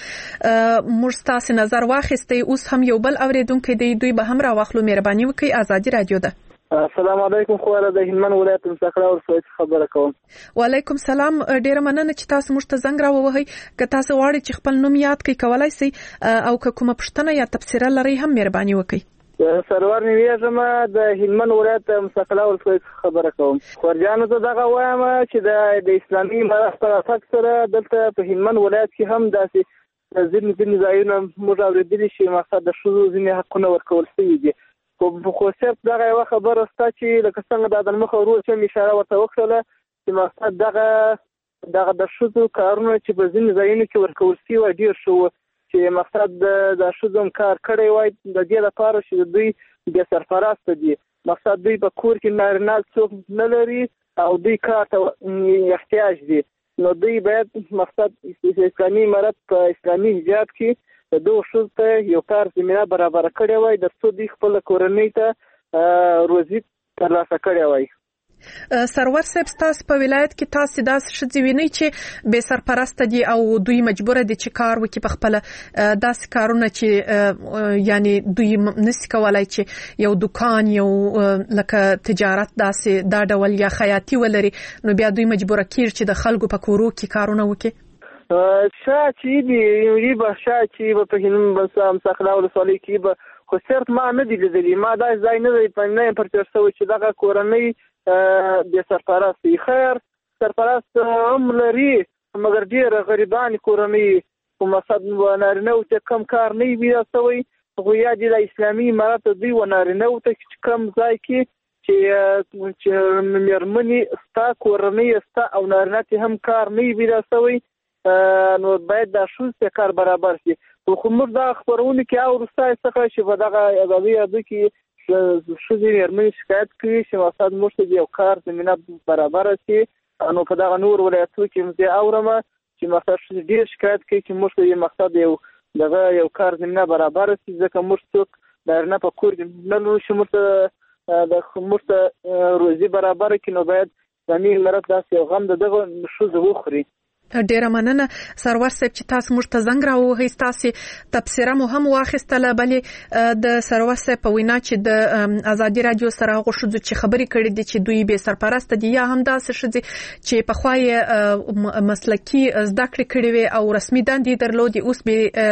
راووهه موږ تاسو نظر واخیستئ اوس هم یو بل اوریدونکو دی دوی به هم راوخلو مهرباني وکړئ ازادي رادیو ده السلام علیکم خواره د هلمند ولایت مسخره ورسوي خبره کوم وعلیکم سلام ډیره مننه چې تاسو موږ ته زنګ راووهئ که تاسو غواړئ چې خپل نوم یاد کړئ کولای شئ او که کومه پوښتنه یا تبصره لرئ هم مهرباني وکړئ سرور نیویزم د هلمند ولایت مسخره ورسوي خبره کوم خورجانو ته دغه وایم چې د اسلامي مراسم په اساس سره دلته په هلمند ولایت کې هم داسې ځینې ځایونه موږ اورېدلي چې مقصد د ښځو ځینې حقونه ورکول شوي دي خو صرف دغه یوه خبره شته چې لکه څنګه د مخه ورور چې اشاره ورته وکړله چې مقصد دغه د ښځو کارونه چې په ځینې ځایونو کې ورکول شوي ډېر ښه و چې مقصد د ښځو کار کړی وای د دې لپاره چې دوی بې سرپرسته دي مقصد دوی په کور کې نارینه څوک نه لري او دوی کار ته احتیاج دي نو دوی باید مقصد اسلامي امارت په اسلامي حجاب کې د دوه ښځو ته یو کار زمینه برابر کړی وای د څو دوی خپل کورنۍ ته روزي ترلاسه کړی وای سرور صاحب تاسو په ولایت کې تاسو داسې ښځې وینئ چې بې سرپرسته دي او دوی مجبور دي چې کار وکړي په خپل داسې کارونه چې یعنی دوی نشي کولای چې یو دکان یو لکه تجارت داسې دا ډول یا خیاطي ولري نو بیا دوی مجبور کیږي چې د خلکو په کورو کې کارونه وکړي شاچی دی یوه بخشاچی په هلمند بسام سخلا ولسوالۍ کې به خو صرف ما نه دی لیدلی ما دا ځای نه دی په نه پرچر شوی چې دغه کورنۍ د سرپرست خیر سرپرست هم لري مګر ډیر غریبان کورنۍ په مقصد نارینه او ته کم کار نه وي شوی خو یا د اسلامي امارت دوی و نارینه او ته کم ځای کې چې مېرمنې ستا کورنۍ ستا او نارینه ته هم کار نه وي شوی نو باید د ښځو کار برابر شي خو موږ دا خبرونه کې او روسای څخه چې په دغه ازادي کې ښځې مېرمنې شکایت کوي چې مقصد موږ ته یو کار زمینه برابر شي نو په دغه نور ولایتونو کې زه اورم چې مقصد ډېر شکایت کوي چې موږ ته مقصد یو کار زمینه برابر شي ځکه موږ څوک نارینه په کور کې نه لرو چې موږ ته روزي برابر کړي، نو باید زموږ ملت داسې یو غم د دغه ښځو وخوري. ډیره مننه سرور صاحب چې تاسو موږ ته زنګ راوهی، تاسو تبصره مو هم واخیستله، بلې د سرور صاحب په وینا چې د ازادي رادیو سره هغه ښځو چې خبرې کړې دي چې دوی به سرپرست دي یا هم داسې ښځې چې په خوای مسلکی زده کړې کړې وي او رسمي دندې درلودي، اوس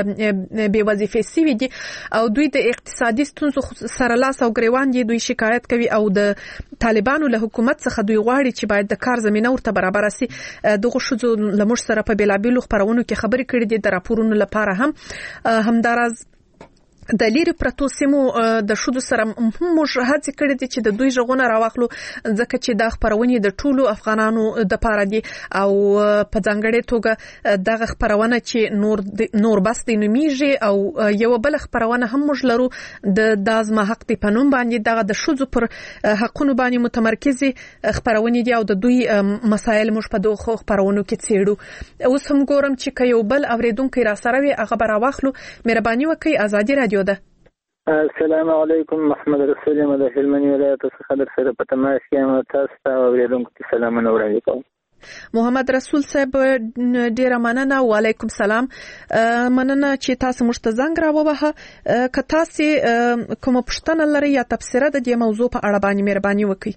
به وظیفې سوي دي او دوی د اقتصادي ستونزو سره لاس او ګریوان دي، دوی شکایت کوي او د طالبانو له حکومت څخه دوی غواړي چې باید د کار زمينه ورته برابر شي. دغه ښځو موږ سره په بیلابیلو خبرونو کې خبرې کړې دي، د راپورونو لپاره هم همداراز د لیرې پرتو سیمو د شودو سره موږ هڅې کړې دي چې د دوی ژغونه راواخلو، ځکه چې دا خبرونه د ټولو افغانانو د پاره دي او په ځانګړې توګه دغه خبرونه چې نور بس د نومیږي او یو بل خبرونه هم موږ لرو د دازمه حق دی پنوم باندې دغه د شودو پر حقونو باندې متمرکزي خبرونه دي او د دوی مسایل موږ په دوه خبرونو کې څېړو. اوس هم ګورم چې یو بل اوریدونکو را سره وي، هغه به راواخلو. مهرباني وکړئ، ازادي رادیو ده. السلام علیکم، محمد رسول یم د هلمند ولایت څخه در سره په تماس کې یم. تاسو ته اوریدونکو ته سلامونه وړاندې کوم. محمد رسول صاحب ډیره مننه. وعلیکم سلام. مننه چې تاسو موږ ته زنګ راووهه. که تاسو کومه پوښتنه لرئ یا تفسیر د دې موضوع په اړه باندې مهرباني وکړئ.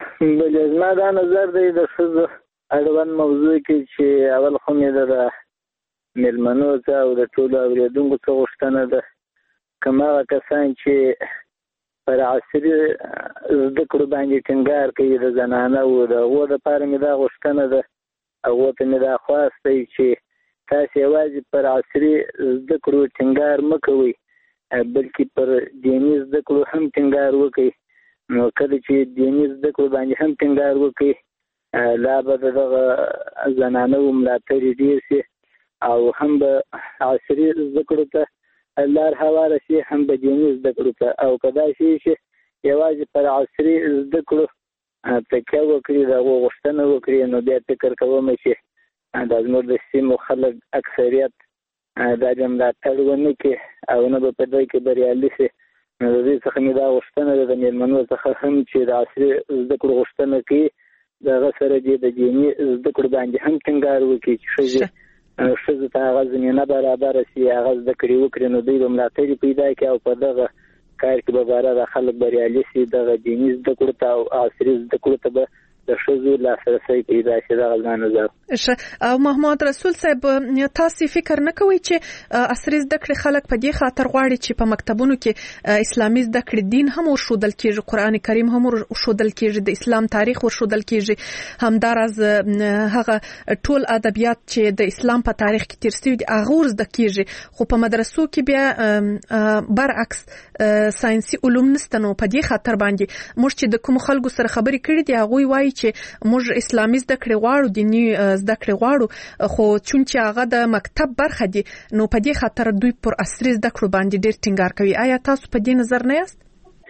بل زما دا نظر دی د ښځو اړوند موضوع کې چې اول خو مې د مېلمنو څخه او د ټولو اوریدونکو څخه غوښتنه ده کومه کسان چې پر عصري زده کړو باندې ټینګار کوي د زنانه او د هغو لپاره مې دا غوښتنه ده، هغو ته مې دا خواست دی چې تاسو یوازې پر عصري زده کړو ټینګار مه کوئ، بلکې پر دیني زده کړو هم ټینګار وکړئ. نو کله چې دیني زده کړو باندې هم ټینګار وکړئ، لا به د دغه زنانه و ملاتړي ډېر شي او هم به عصري زده کړو ته لار هواره شي، هم به دیني زده کړو ته. او که دا شي چې یوازې پر عصري زده کړو تکیه وکړي، د هغو غوښتنه وکړي، نو بیا فکر کوم چې دا زموږ د سیمو خلک اکثریت دا د ملاتړ ونه کړي او نه به په دې کې بریالي شي. نو د دې څخه مې دا غوښتنه ده د مېلمنو څخه هم چې د عصري زده کړو غوښتنه کوي، د هغه سره د دیني زده کړو باندې هم ټینګار وکړي چې ښځو ته هغه زمینه برابره شي، هغه زده کړې وکړي، نو دوی به ملاتړي پیدا کړي او په دغه کار کې به باره خلک بریالي شي. دغه دیني زده کړو ته او عصري زده کړو ته به د ښځو لاسرسی پیدا شي. دغه زما نظر. او محمد رسول صاحب تاسو فکر نه کوئ چې عصري زده کړې خلک په دې خاطر غواړي چې په مکتبونو کې اسلامي زده کړې دین هم ورښودل کېږي، قرآن کریم هم ورښودل کېږي، د اسلام تاریخ ورښودل کېږي، همداراز هغه ټول ادبیات چې د اسلام په تاریخ کې تیر شوي دي هغه ورزده کېږي، خو په مدرسو کې بیا برعکس ساينسي علوم نشته. نو په دې خاطر باندې موږ چې د کوم خلکو سره خبرې کړې دي هغه وایي چې موږ اسلامي زده کړې غواړو، دیني زده کړې غواړو، خو چون چې هغه د مکتب برخه دي نو په دې خاطر دوی پر عصري زده کړو باندې ډېر ټینګار کوي. آیا تاسو په دې نظر نه یاست؟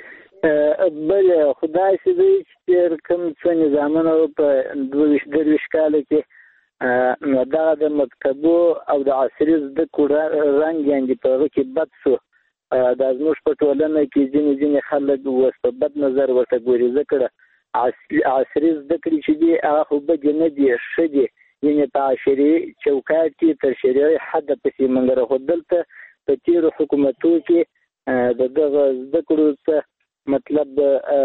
بله خدای چې دوی چې کوم څه نظامونه په 22 کال کې نو دا د مکتبو او د عصري زده کړو رنګ یې په هغه کې بد شو. دا زموږ په ټولنه کې ځینې خلک اوس په بد نظر ورته ګوري، ځکه عصري زده کړې چې دي هغه خو بدې نه دي، ښه دي، یعنې په عشري چوکاټ کې تر شرعي حده پسې موږ راښودل ته په تېرو حکومتو کې د دغه زده کړو څه مطلب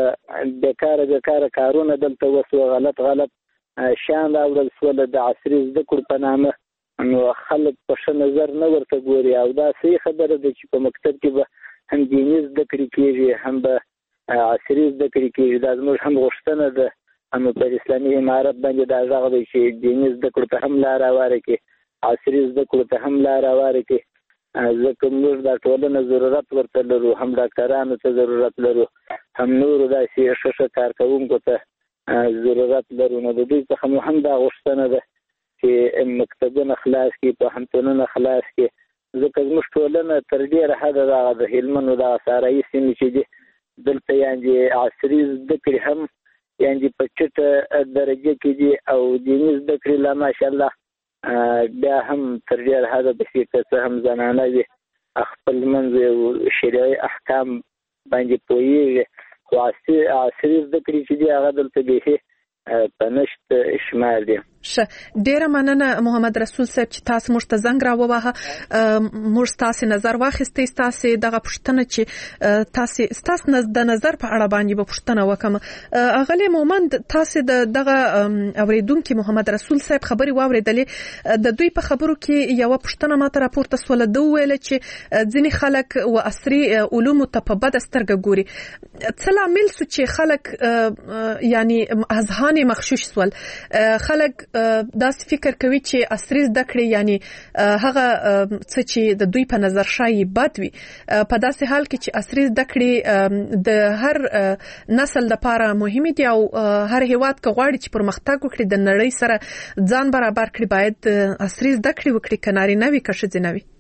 بیکاره کارونه دلته وسوه، غلط شیان راوړل سول د عصري زده کړو په نامه، نو خلک په ښه نظر نه ورته ګوري. او دا صحیح خبره ده چې په مکتب کې به هم دیني زده کړې کېږي هم به عصري زده کړې کېږي. دا زموږ هم غوښتنه ده، هم پر اسلامي امارت باندې دا غږ دی چې دیني زده کړو ته هم لار هواره کړي، عصري زده کړو ته هم لار هواره کړي، ځکه موږ دا ټولنه ضرورت ورته لرو، هم ډاکټرانو ته ضرورت لرو، هم نورو داسې ښه کارکوونکو ته ضرورت لرو. نو د دوی څخه مو هم دا غوښتنه ده چې مکتبونه خلاص کړي، پوهنتونونه خلاص کړي، ځکه زموږ ټولنه تر ډېره حده دغه د هلمند او دغه صحرایي سیمې چې دي دلته یعنې عصري زده کړې هم یعنې په ټیټه درجه کې دي او دیني زده کړې لا ماشاءالله بیا هم تر ډېره حده پسې که څه هم زنانه وي خپل منځ یو شرعي احکام باندې پوهیږي خو عصري زده کړې چې دي هغه دلته بیخي په نشت شمار دي. ډیره مننه محمد رسول صاحب چې تاسو موږ ته زنګ راووهه. موږ تاسو نظر واخیستې، تاسو دغه پوښتنه چې تاسو د نظر په اړه باندې به پوښتنه وکم. اغلی مومند تاسو دغه اوریدونکو محمد رسول صاحب خبري واوریدلې، د دوی په خبرو کې یو پوښتنه ماته راپورته سوله دوه ویل چې ځینې خلک و عصري علوم ته په بد سترګه ګوري. څه لامل سو چې خلک یعنی اذهان مغشوش سول، خلک داس فکر کوي چې عصري زده کړې یعنی هغه څه چې د دوی په نظر شایي بد وي، په داسې حال کې چې عصري زده کړې د هر نسل لپاره مهمه دي او هر هیواد که غواړي چې پرمختګ وکړي د نړۍ سره ځان برابر کړي باید عصري زده کړې وکړي، کناري نه وي که ښځې نه وي.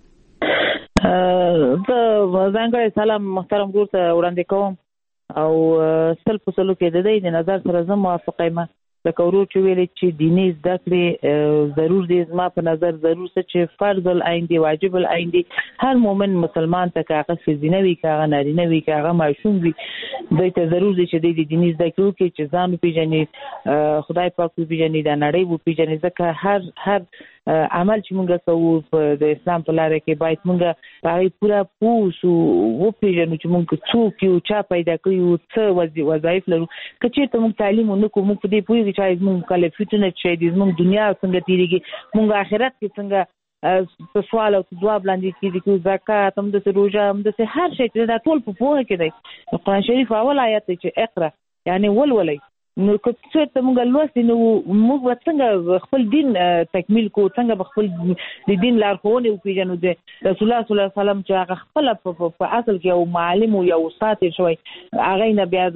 زه ځانګړی سلام محترم ګور ته وړاندې کوم او سل په سلو کې د دې نظر سره زه موافقه یم. لکه ورور چې ویلې چې دیني زده کړې ضرور دي، زما په نظر ضرور څه چې فرض العین دي، واجب العین دي. هر مؤمن مسلمان ته که هغه ښځینه وي که هغه نارینه وي که هغه ماشوم وي، دوی ته ضرور دي چې د دیني زده کړو کې چې ځان وپېژني، خدای پاک وپېژني، د نړۍ وپېژني. ځکه هر عمل چې موږ کوو د اسلام په لاره کې باید موږ په هغې پوره پوه شو، وپېژنو چې موږ څوک یو، چا پیدا کړي یو، څه وظایف لرو. که چېرته موږ تعلیم ونه کړو، موږ په دې پوهېږو چې زموږ مکلفیتونه څه دي، زموږ دنیا څنګه تېرېږي، موږ آخرت کې څنګه په سوال او ځواب لاندې کېږي، زکات همداسې روژه همداسې هر شی چې دا ټول په پوهه کې دی. قرآن شریف اول آیت دی چې اقرا یعنی ولولئ. نو که څه موږ لوستي نو موږ به څنګه خپل دین تکمیل کو، څنګه به خپل د دین لارښوونې وپېژنو. د رسول الله صلی الله علیه وسلم چې هغه خپله په اصل کې یو معلم او یو استاد تېر شوی، هغې نه بیا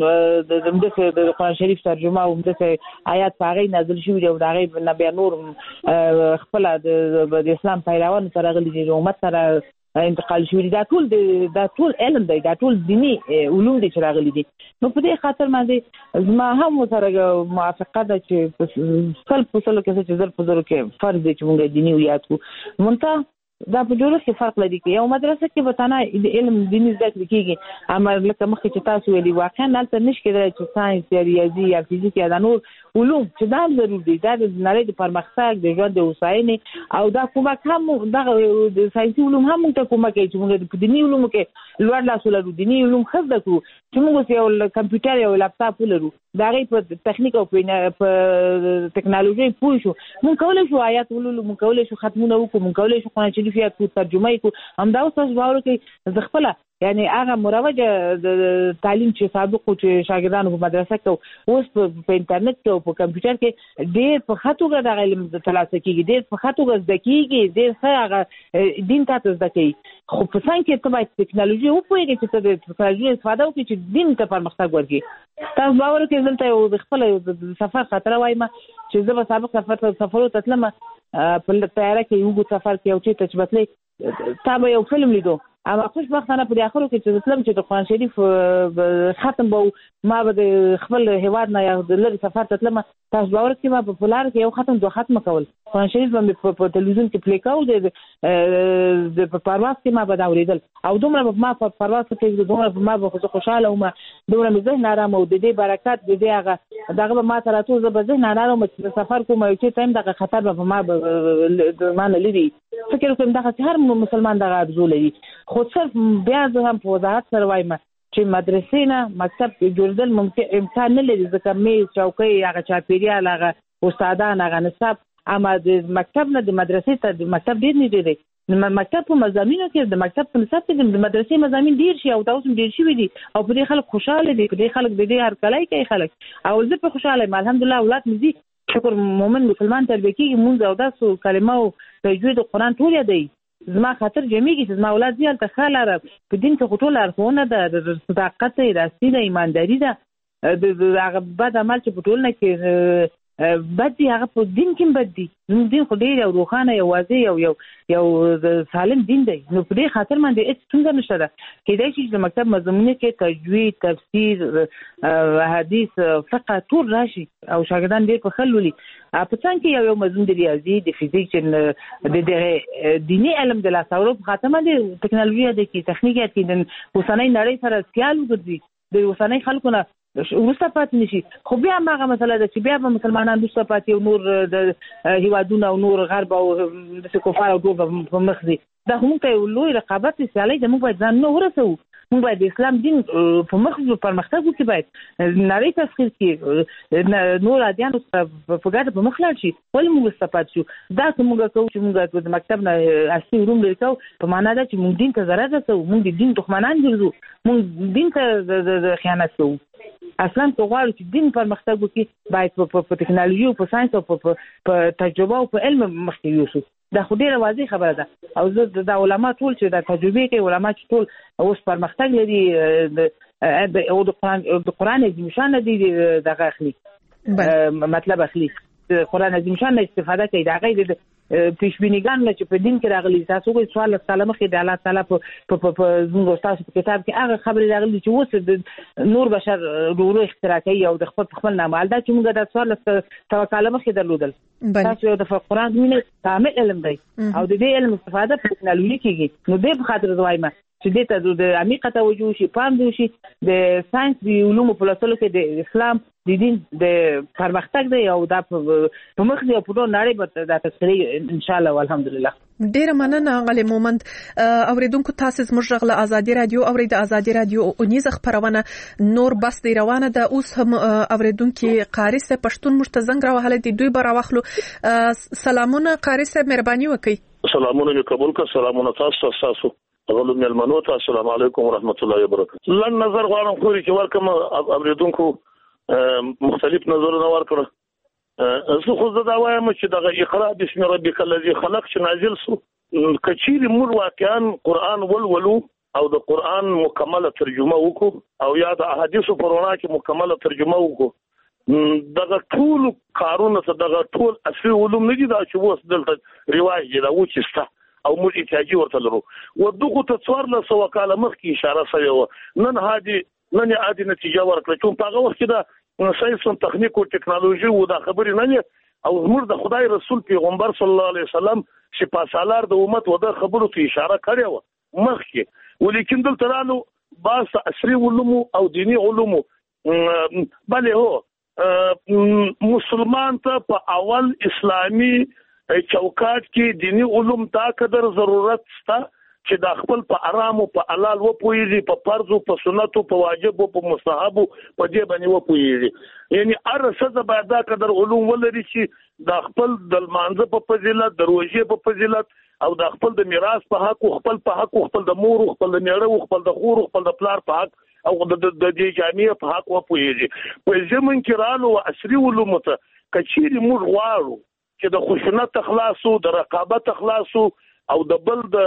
همداسې د قرآن شریف ترجمه او همداسې آیات په هغې نازل شوي دي او د هغې نه بیا نور خپله د اسلام پیروانو ته راغلي دي، د امت سره انتقال شوي دي. دا ټول علم دی، دا ټول دیني علوم دي چې راغلي دي. نو په دې خاطر باندې زما هم ورسره موافقه ده چې سل په سلو کې چې زر په زرو کې فرض دی چې موږ دیني یاد کړو. منتها دا په جوړښت کې فرق لري کې یو مدرسه کې به تنه د علم دیني زده کړې کېږي، اما لکه مخکې چې تاسو ویلي واقعا هلته نشي کېدلی چې ساینس یا ریاضي یا فزیک یا دا نور علوم چې دا هم ضرور دي، دا د نړۍ د پرمختګ د ژوند د هوساینې او دا کومک هم دغه د ساینسي علوم هم موږ ته کومک کوي چې موږ په دیني علومو کې لوړ لاس ولرو، دیني علوم ښه زده کړو، چې موږ اوس یو کمپیوټر یا لپټاپ ولرو، د هغې په تخنیک او په ټکنالوژۍ پوه شو، موږ کولی شو آیات ولولو، موږ کولی شو ختمونه وکړو، موږ کولی شو قرآن شریف یاد کړو، ترجمه یې کړو. همدا اوس تاسو باور کوئ زه خپله یعنی هغه مروجه د تعلیم چې سابق چې شاګردانو په مدرسه کې اوس په انټرنیټ کې او په کمپیوټر کې ډېر په ښه توګه دغه علم ترلاسه کېږي، ډېر په ښه توګه زده کېږي، ډېر ښه هغه دین ته زده کوي. خو په څنګ کې ته باید ټکنالوژي وپوهېږې چې ته د ټکنالوژي استفاده وکړې چې دین ته پرمختګ ورکړي. تاسو باور وکړئ دلته یو د خپله د سفر خاطره وایم چې زه به سابق سفرونو ته تلم، په طیاره کې اوږد سفر کې یو چېرته چې به تلې تا به یو فلم لیدو، اما خوشبختانه په دې اخرو کې چې تلم چې د قرآن شریف ختم به ما به د خپل هیواد نه یا د لرې سفر ته تلم، تاسو باور کړئ ما په لاره کې یو ختم دوه ختمه کول، قرآن شریف به مې په تلویزیون کې پلی کوو، د په پرواز کې ما به دا اورېدل او دومره به ما په پرواز کې دومره به ما به زه خوشحاله وم، دومره مې ذهن ارامه و، د دې برکت د دې هغه دغه به ما ته راتلو، زه به ذهن ارامه وم چې سفر کوم یو چېرته هم دغه خطر به په ما ما نه لري. فکر کوم دغسې هر مسلمان دغه ارزو لري. خو صرف بیا زه هم په وضاحت سره وایم چې مدرسې نه مکتب جوړېدل امکان نه لري، ځکه میز چوکۍ هغه چاپېریال هغه استادان هغه نصاب، اما د مکتب نه د مدرسې ته د مکتب ډېر نږدې دی. مکتب په مضامینو کې د مکتب په نصاب کې د مدرسې مضامین ډېر شي او دا اوس هم ډېر شوي دي او په دې خلک خوشحاله دي، په دې خلک د دې هرکلی کوي خلک او زه پرې خوشحاله یم. الحمدلله اولاد مې ځي، شکر مومن مسلمان تربیه کېږي، مونځ او داسو کلمه او تجوید قرآن ټول یادوي، زما خاطر جمعېږي چې زما اولاد ځي هلته ښه لاره په دین کې خو ټول لارښوونه ده، د صداقت ده، راستي ده، ایمانداري ده، د هغه بد عمل چې په ټولنه کې بد دي هغه په دین کې بد دي. نو دین خو ډېر روښانه یو واضح یو سالم دین دی. نو په دې خاطر باندې هیڅ څنګه نشته ده کېدای شي چې مکتب مضمون کې تجوید، تفسیر، حدیث، فقه ټول راشي او شاګردان دې په خلولي په څنګه کې یو مضمون د ریاضي، د فزیک، د دیني علم د لاساورو په خاطر باندې ټکنالوژي د کې تخنیک کې د اوسنۍ نړۍ سره سیال وګرځي، د اوسنۍ خلکو نه وروسته پاتې نشي. خو بیا هغه مسله ده چې بیا به مسلمانان وروسته پاتې او نور د هیوادونو او نور غرب او د کفار او دوه په مخ دي. دا موږ ته یو لوی رقابت سیالي ده. موږ باید ځان نه ورسوو. موږ باید د اسلام دین په مخ پرمختګ وکړي، باید نړۍ تسخیر کړي، نور ادیان په ګډه په مخ لاړ شي. ولې موږ وروسته پاتې شو؟ دا که موږ کوو چې موږ د مکتب نه اصلي علوم لري کوو په معنا ده چې موږ دین ته ضرر رسوو، موږ د دین دښمنان ګرځو، موږ دین ته خیانت کوو. اصلا که غواړو چې دین پرمختګ وکړي باید په ټکنالوژي او په ساينس او په تجربه او په علم مخکې یوسو. دا خو ډیره واضح خبره ده. او زه د علما ټول چې د تجربه کوي، علما چې ټول اوس پرمختګ لري او د قرآن عظیم شان دي دغه اخلي مطلب اخلي، د قرآن عظیم شان استفاده کوي. دا غي د پیشبینیګان چې په دین کې راغلي، تاسو کوی سوال سلام مخې د الله تعالی په زموږ تاسو په کتاب کې هغه خبرې راغلي چې اوس د نور بشر ورو اختراع کوي او د خپل نامه دا چې موږ د سوال توکل مخې درلودل. تاسو د قرآن مینه کامل علم دی او د دې علم استفاده په ټکنالوژي کېږي. نو دې په خاطر وایم چې دې ته د عمیقه توجه شي، پام دی شي د ساينس د علومو په لاسلو کې د اسلام د دین د پرمختګ دی او دا په مخ دی په ټول نړۍ به دا تسخیر ان شاء الله والحمدلله. ډیره مننه غلی مومند. اوریدونکو تاسو زموږ غږ له ازادي رادیو اورید. ازادي رادیو اونیز خبرونه نور بس دی روانه ده. اوس هم اوریدونکو قاری صاحب پښتون مشتزنګ راوهله دي دوی براوخلو. سلامونه قاری صاحب، مهرباني وکړئ. سلامونه قبول کا. سلامونه تاسو غلو ملمنو ته. السلام علیکم ورحمت الله وبرکاته. لن نظر غواړم خوري چې ورکم اوریدونکو مختلف نظرونه ورکړه. زه خو دا وایم چې دغه اقرا بسم ربک الذی خلق چې نازل سو کچیر مور واقعا قران ولولو او د قران مکمله ترجمه وکړو او یا د احادیث پرونا کې مکمله ترجمه وکړو. دغه ټول کارونه ته دغه ټول اصلي علوم نه دي دا چې وس دلته رواج دی دا و چې او موږ احتیاجي ورته لرو. ودغه تصور له سو کاله مخکې اشاره شوی و. نن عادي نتیجه ورکړه چې په هغه وخت کې دا ساينس او تخنیک او ټکنالوژي و دا خبرې نه او زموږ د خدای رسول پیغمبر صلی الله علیه وسلم شفا سالار د امت و دا خبرو ته اشاره کړې و مخکې. ولیکن دلته رانو باس عصري علوم او دینی علوم بلې هو مسلمان ته په اول اسلامی چوکاټ کې دینی علوم تا قدر ضرورت شته چې د خپل په آرام او په حلال و پويږي، په فرض او په سنت او په واجب او په مستحب په دې باندې و پويږي. یعنی ارسه باید دا قدر علوم ولري چې د خپل د مانزه په فضیلت، د روزي په فضیلت او د خپل د میراث په حق او خپل په حق او خپل د مور او خپل د میړه او خپل د خور او خپل د پلار په حق او د دې جامعې په حق و پويږي. په زمون کې رالو عصري علوم ته کچيري موږ غواړو چې د خشونت اخلاصو، د رقابت اخلاصو او د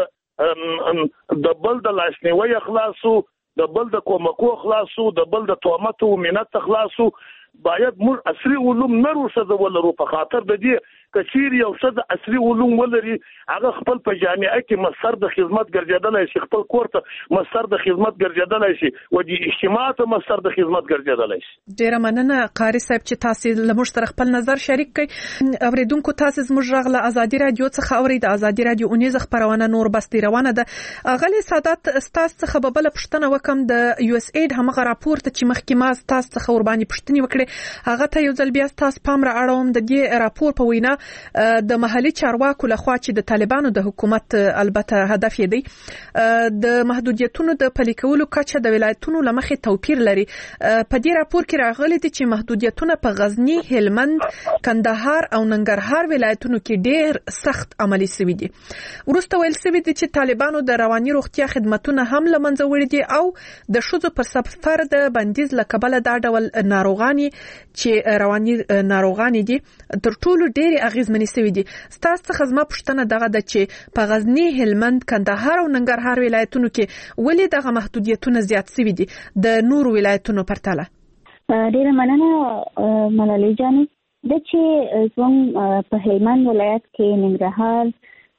بل د لاسنیوي اخلاصو، د بل د کومکو اخلاصو، د بل د تومت او منت اخلاصو، باید موږ عصري علوم نه ورسره ولرو. په خاطر د دې کثیر یو څه د عصري علوم ولري هغه خپل په جامعه کې مصدر د خدمت ګرځیدلای شي، خپل کور ته مصدر د خدمت ګرځیدلای شي او د اجتماع ته مصدر د خدمت ګرځیدلای شي. ډیره مننه قاری صاحب چې تاسو لموږ سره خپل نظر شریک کړئ. اوریدونکو تاسو زموږ غږ له ازادي رادیو څخه اورید. ازادي رادیو اونیز خبرونه نور بس روانه ده. غلی سادات استاد څخه به بل پښتنه وکم د یو اس اید همغه راپور ته چې مخکې ما تاسو څخه ور باندې پښتني وکړي هغه ته یو ځل بیا تاسو پام را اړوم. د دې راپور په وینا د محلي چارواکو لخوا چې د طالبانو د حکومت البته هدف یې دی د محدودیتونو د پلي کولو کچه د ولایتونو لمخې توپیر لري. په دې راپور کې راغلي دي چې محدودیتونه په غزنی، هلمند، کندهار او ننګرهار ولایتونو کې ډېر سخت عملي شوي دي. ورسته ویل شوي دي چې طالبانو د رواني روغتیا خدماتونه هم له منځه وړي دي او د ښځو پر سفر د بندیز له کبله دا ډول ناروغاني چې رواني ناروغاني دي تر ټولو ډېرې اغیزمنې شوي دي. ستاسو څخه زما پوښتنه دغه ده چې په غزنی، هلمند، کندهار او ننګرهار ولایتونو کې ولې دغه محدودیتونه زیات شوي دي د نورو ولایتونو پرتله؟ ډیره مننه ملالۍ جانې. د چې زموږ په هلمند ولایت کې ننګرهار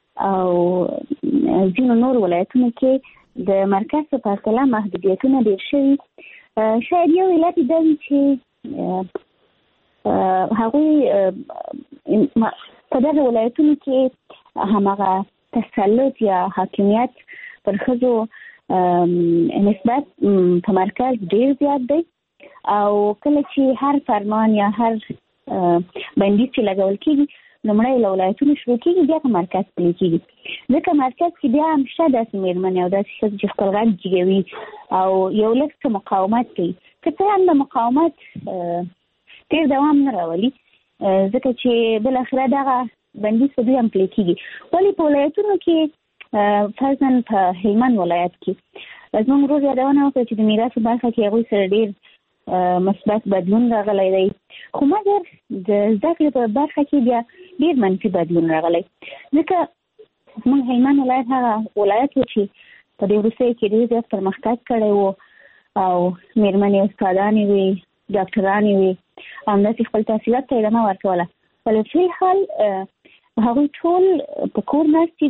او ځینو نور ولایتونو کې د مرکز په پرتله محدودیتونه ډېر شوي. شاید یو علت دا وي چې هغوی په دغه ولایتونو کې هماغه تسلط یا حاکمیت پر ښځو نسبت په مرکز ډېر زیات دی او کله چې هر فرمان یا هر بندیز چې لګول کېږي لومړی له ولایتونو شروع کېږي بیا په مرکز پلي کېږي ځکه مرکز کې بیا هم شته داسې مېرمنې او داسې ښځې چې خپل غږ جګوي او یو لږ څه مقاومت کوي که څه هم د مقاومت ډېر دوام نه راولي ځکه چې بالاخره دغه بندیز په دوی هم پلي کېږي. ولې په ولایتونو کې فرضاً په هلمند ولایت کې زموږ ورور یادونه وکړه چې د میراث برخه کې هغوی سره ډېر مثبت بدلون راغلی دی خو مګر د زده کړې په برخه کې بیا ډېر منفي بدلون راغلی ځکه زموږ هلمند ولایت هغه ولایت و چې په دې وروستیو کې ډېر زیات پرمختګ کړی و او مېرمنې استادانې وې ډاکټرانې وې همداسې خپل تحصیلات ته ادامه ورکوله. په فی الحال هغوی ټول په کور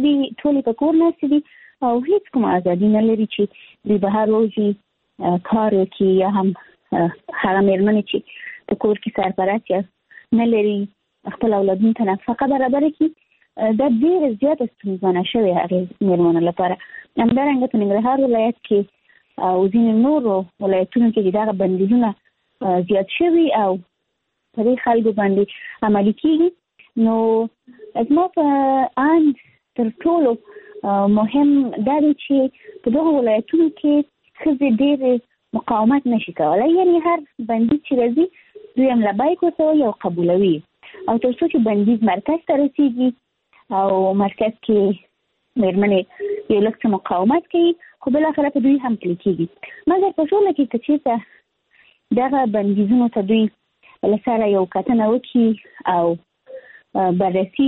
ناستې دي او هیڅ کومه ازادي نه لري چې دوی بهر ووځي کار وکړي یا هم هغه مېرمنې چې په کور کې سرپرست نه لري خپل اولادونو ته نفقه برابره کړي دا ډېره زیاته ستونزمنه شوې هغې مېرمنو لپاره. همدارنګه په ننګرهار ولایت کې او ځینې نورو ولایتونو کې دغه بندیزونه زیات شوي او په دې خلکو باندې عملي کېږي. نو زما په اند تر ټولو مهم دا دی چې په دغه ولایتونو کې ښځې ډېرې مقاومت نشي کولی یعنی هر بندیز چې راځي دوی هم لبیک ورته وایي او قبولوي او تر څو چې بندیز مرکز ته رسیږي او مرکز کې مېرمنې یو لږ څه مقاومت کوي خو بالاخره په دوی هم پلي کېږي. مګر په ټوله کې که چېرته دغه بندیزونو ته دوی له سره یو کتنه وکړي او بررسي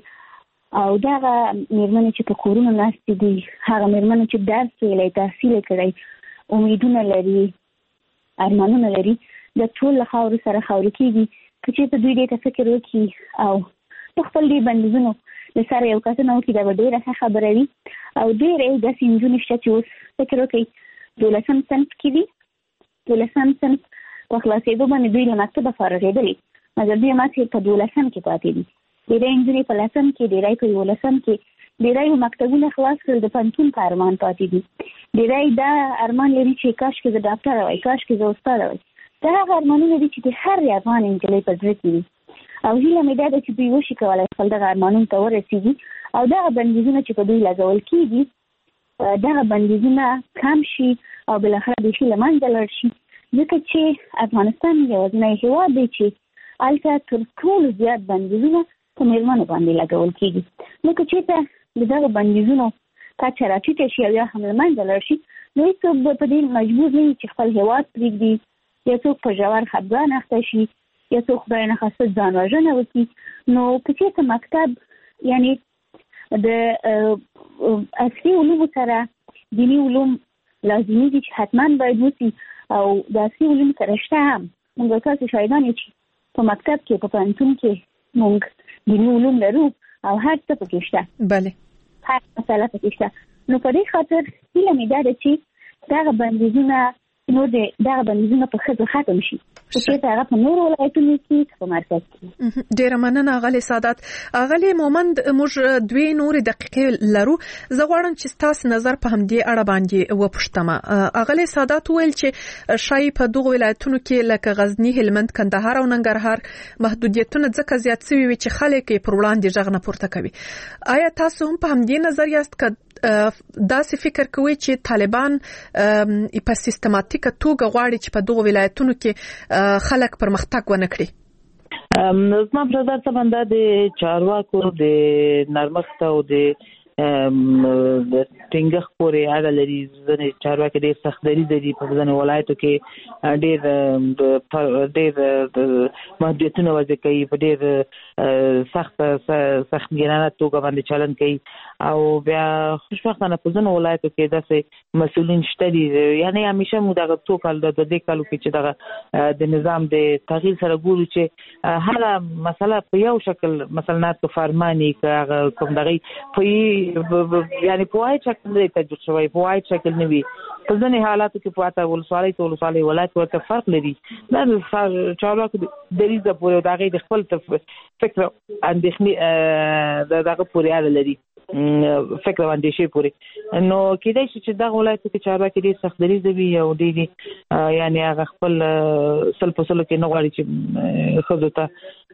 کړي او دغه مېرمنې چې په کورونو ناستې دي هغه مېرمنې چې درس ویلی تحصیل یې کړی امیدونه لري ارمانونه لري د ټول له خاورو سره خاورې کېږي که چېرته دوی دې ته فکر وکړي او خپل دې بندیزونو له سره یو کتنه وکړي دا به ډېره ښه خبره وي. او ډېرې داسې نجونې شته چې اوس فکر وکړي 12م صنف کې دي 12م صنف په خلاصېدو باندې دوی له مکتبه فارغېدلي مګر دوی هماسې په 12م کې پاتې دي. ډېری نجونې په 10م کې ډېری په 11م کې ډېری مکتبونه خلاص کړل د پوهنتون په ارمان پاتې دي. ډېری دا ارمان لري چې کاشکې زه ډاکټره وای کاشکې زه استاده وای. دا هغه ارمانونه دي چې د هر افغان نجلۍ په زړه کې دي او هیله مې دا ده چې دوی وشي کولی خپل دغه ارمانونو ته ورسېږي او دغه بندیزونه چې په دوی لګول کېږي دغه بندیزونه کم شي او بالاخره بیخي له منځه لاړ شي ځکه چې افغانستان یوازینی هېواد دی چې هلته تر ټولو زیات بندیزونه په مېرمنو باندې لګول کېږي. نو که چېرته د دغه بندیزونو کچه راټیټه شي او یا هم له منځه لاړ شي نو هېڅوک به په دې مجبور نه وي چې خپل هېواد پرېږدي یا څوک په ژور خفګان اخته شي یا څوک خدای نخواسته ځان وژنه وکړي. نو که چېرته مکتب یعنې د عصري علومو سره دیني علوم لازمي دي چې حتما باید وسي او د عصري علومو سره شته هم موږ تاسو شاهدان یو چې په مکتب کې په پوهنتون کې موږ دیني علوم لرو او هر څه پکې شته بله هر مسله پکې شته. نو په دې خاطر هیله مې دا ده چې دغه بندیزونه په ښځو ختم شي چې هغه په نورو ولایتونو کې په مرکز کې. ډېره مننه اغلې سعادت. اغلې مومند موږ دوی نورې دقیقې لرو زه غواړم چې ستاسو نظر په همدې اړه باندې وپوښتم. اغلې سعادت ویل چې شاید په دغو ولایتونو کې لکه غزنی هلمند کندهار او ننګرهار محدودیتونه ځکه زیات شوي وي چې خلک یې پر وړاندې غږ نه پورته کوي. آیا تاسو هم په همدې نظر یاست که داسې فکر کوي چې طالبان په سیستماتیکه توګه غواړي چې په دغو ولایتونو کې خلک پرمختګ ونه کړي؟ زما په نظر څه باندې د چارواکو د نرمښت او د د ټینګښ پورې اړه لري. ځینې چارواکي ډېر سختدري دي په ځینې ولایتو کې ډېر محدودیتونه وضع کوي، په ډېر سختګیرانه توګه باندې چلن کوي او بیا خوشبختانه په ځینو ولایتو کې داسې مسؤلین شته دي. یعنې همیشه موږ دغه څو کال د دې کالو کې چې دغه د نظام د تغییر سره ګورو چې هغه مسله په یو شکل مثلا په فرمانی کې کوم دغه په یعنی په واحد شکل نه تجربه شوی، په واحد شکل نه وي. په ځینې حالاتو کې په واته ولسوالۍ ولایت ورته فرق لري. دا چارواکو دریزه پورې دغه د خپل فکر اندېښنې دغه پورې اړه لري، فکر باندې شي پورې. نو کېدای شي چې دغه ولایت کې چارواکي ډېر سختدریز وي او ډېر یعنی هغه خپل سل په سلو کې نه غواړي چې ښځو ته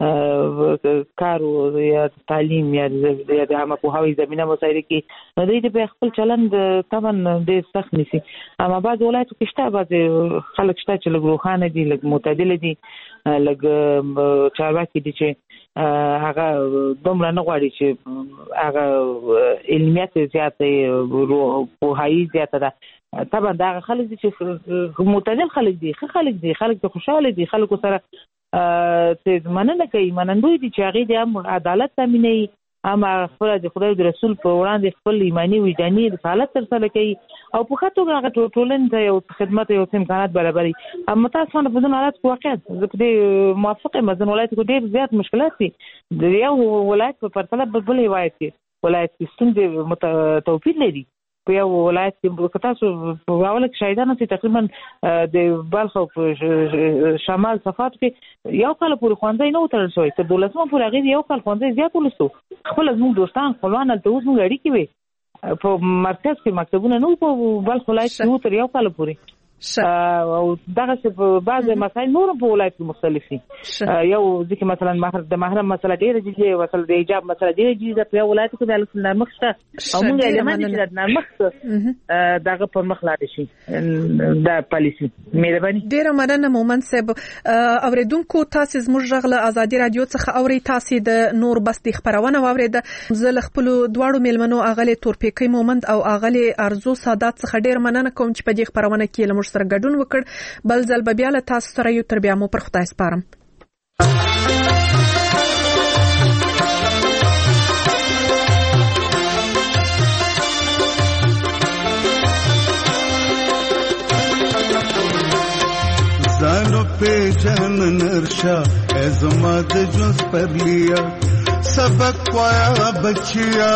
کار یا تعلیم یا د عامه پوهاوي زمینه مسایل کې دوی د خپل چلند طبعا ډېر سخت نیسي. اما بعض ولایتو کې شته بعض خلک شته چې لږ روښانه دي، لږ معتدل دي، لږ چارواکي دي چې هغه دومره نه غواړي چې هغه علمیت زیاته پوهاوی زیاته ده. طبعا دا خلک دي چې معتدل خلک دي، خلک ته خوشاله دي، خلکو سره مننه کوي، منندوی دي چې هغه د عدالت تامینوي، اما خپل د خدای د رسول په وړاندې خپل ایمانی وجداني رسالت ترسره کوي او په خاطر هغه ټولنې ته یو خدمت یو امکانات برابري. اما تاسو نه په ځینو حالات کې واقعیت زه په دې موافقه یم، ځینو ولایتو کې ډېر زیات مشکلات دي. د یو ولایت په پرتله بل ولایت کې ستونزې توپیر لري. په یو ولایت کې تاسو په اول کې شاهدانه چې تقریبا د بلخ او شمال صفات کې یو کال پورې خوندې نه وترل شوی، تر 12 پورې هغه یو کال خوندې زیات ولستو. خپل زموږ دوستان خپلوان ته اوس موږ اړیکې وي په مرکز کې مکتبونه نو په بلخ ولایت کې تر یو کال پورې او دغه څه په بعض مسایل نور په ولایت کې مختلف دي. یو ځکه مثلا د محرم مسله ډیره جدي، مثلا د حجاب مسله ډیره جدي ده په ولایت کې د نرمښت او موږ علماء چې د نرمښت دغه پر مخ لاړ شي دا پالیسي. مهرباني ډیره مننه مومن صاحب. اوریدونکو تاسو زموږ غږ آزادي رادیو څخه اوري، تاسو د نور بستي خبرونه واورید. زه له خپل دواړو میلمنو اغلی تورپیکي مومند او اغلی ارزو سادات څخه ډیر مننه کوم چې په دې خبرونه کې له سره ګډون وکړ. بل ځل به بیا له تاسو سره یو تر بیا مو پر خدای سپارم. زانو په جهان نرشا ازما د جوز پر لیا سبق وایا بچیا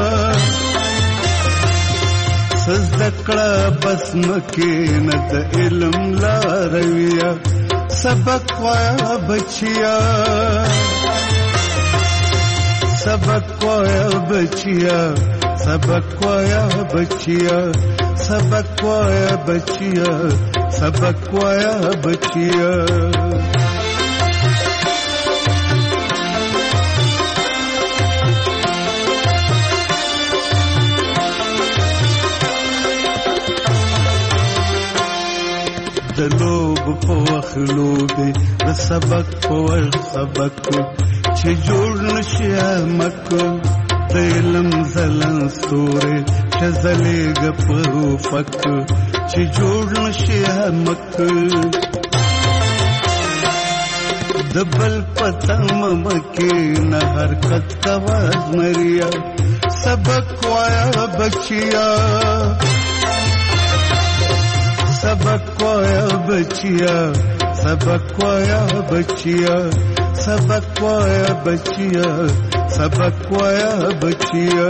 سزدکړه بس مکه نه د علم لارویا سبق وایا بچیا سبق وایا بچیا سبق وایا بچیا سبق وایا بچیا سبق وایا بچیا د لوب په وخلوبې د سبق په سبق چې جوړ نشي مکو د علم زلن ستوري چې زلېږ په فک چې جوړ نشي مکو د بل پتم مکه نه حرکت کواز مریا سبق وایا بچیا سبق وایا بچیا سبق وایا بچیا سبق وایا بچیا سبق وایا بچیا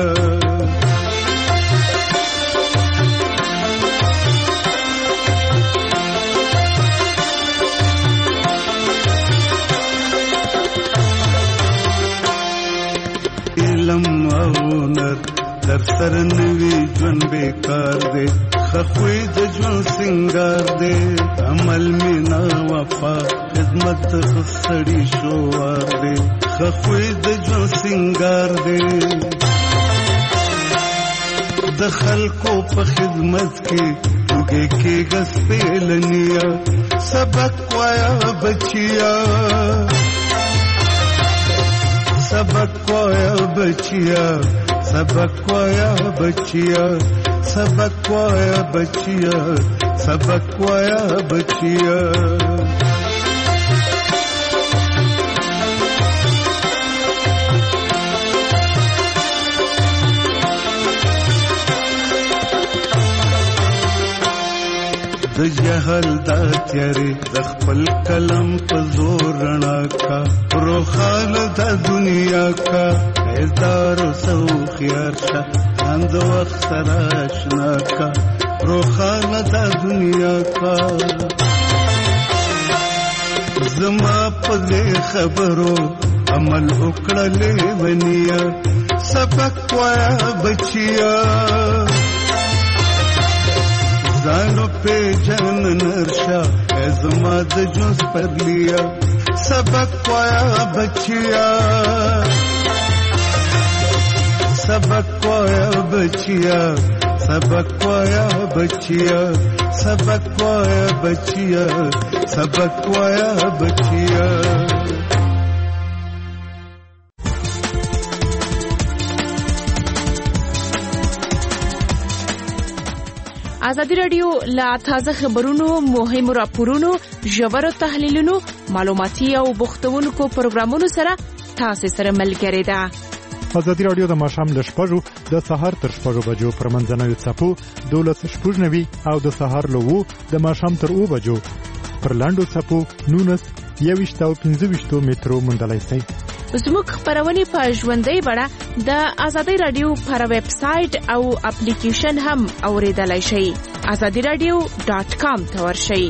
علم او نر در سر نوی جون بیکار دے خخوی د جون سنگار دے عمل مینا وفا خدمت خسڑی شوار دے خخوی د جون سنگار دے د خلکو په خدمت کې وګي کې غس پیلنیا سبق وایا بچیا سبق وایا بچیا सबक वाया बचिया, सबक वाया बचिया, सबक वाया बचिया। د جهل دا تیارې د خپل کلم په زور رڼا کا، روخانه د دنیا کا ایزدار سو خيار شه، اند وخت سره آشنا کا، روخانه د دنیا کا. زما په خبرو عمل وکړلې ونیا، سبق وایا بچیا. زانو پہ جان نرشا ازما د جوز پر لیا، سبق وایا بچیا، سبق وایا بچیا، سبق وایا بچیا، سبق وایا بچیا، سبق وایا بچیا. ازادي رادیو لا تازه خبرونو، مهم راپورونو، ژور تحلیلونو، معلوماتي او بوختونکو پروګرامونو سره تاسو سره ملګری ده. ازادي رادیو د ماښام له 6 د سهار تر 6 بجو پر منځنوي څپو 12:09 او د سهار له 2 د ماښام تر 2 بجو پر لاندو څپو 19:25 مترو مندلای سي. زموږ خبرونه په ژوندۍ بڼه د ازادي رادیو پر ویب سټ او اپلیکیشن هم اوریدلای شئ. azadiradio.com ته ورشئ.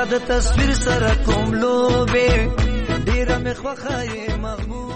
د تصویر سره کوم لوبه ډیره مخوخه محبوب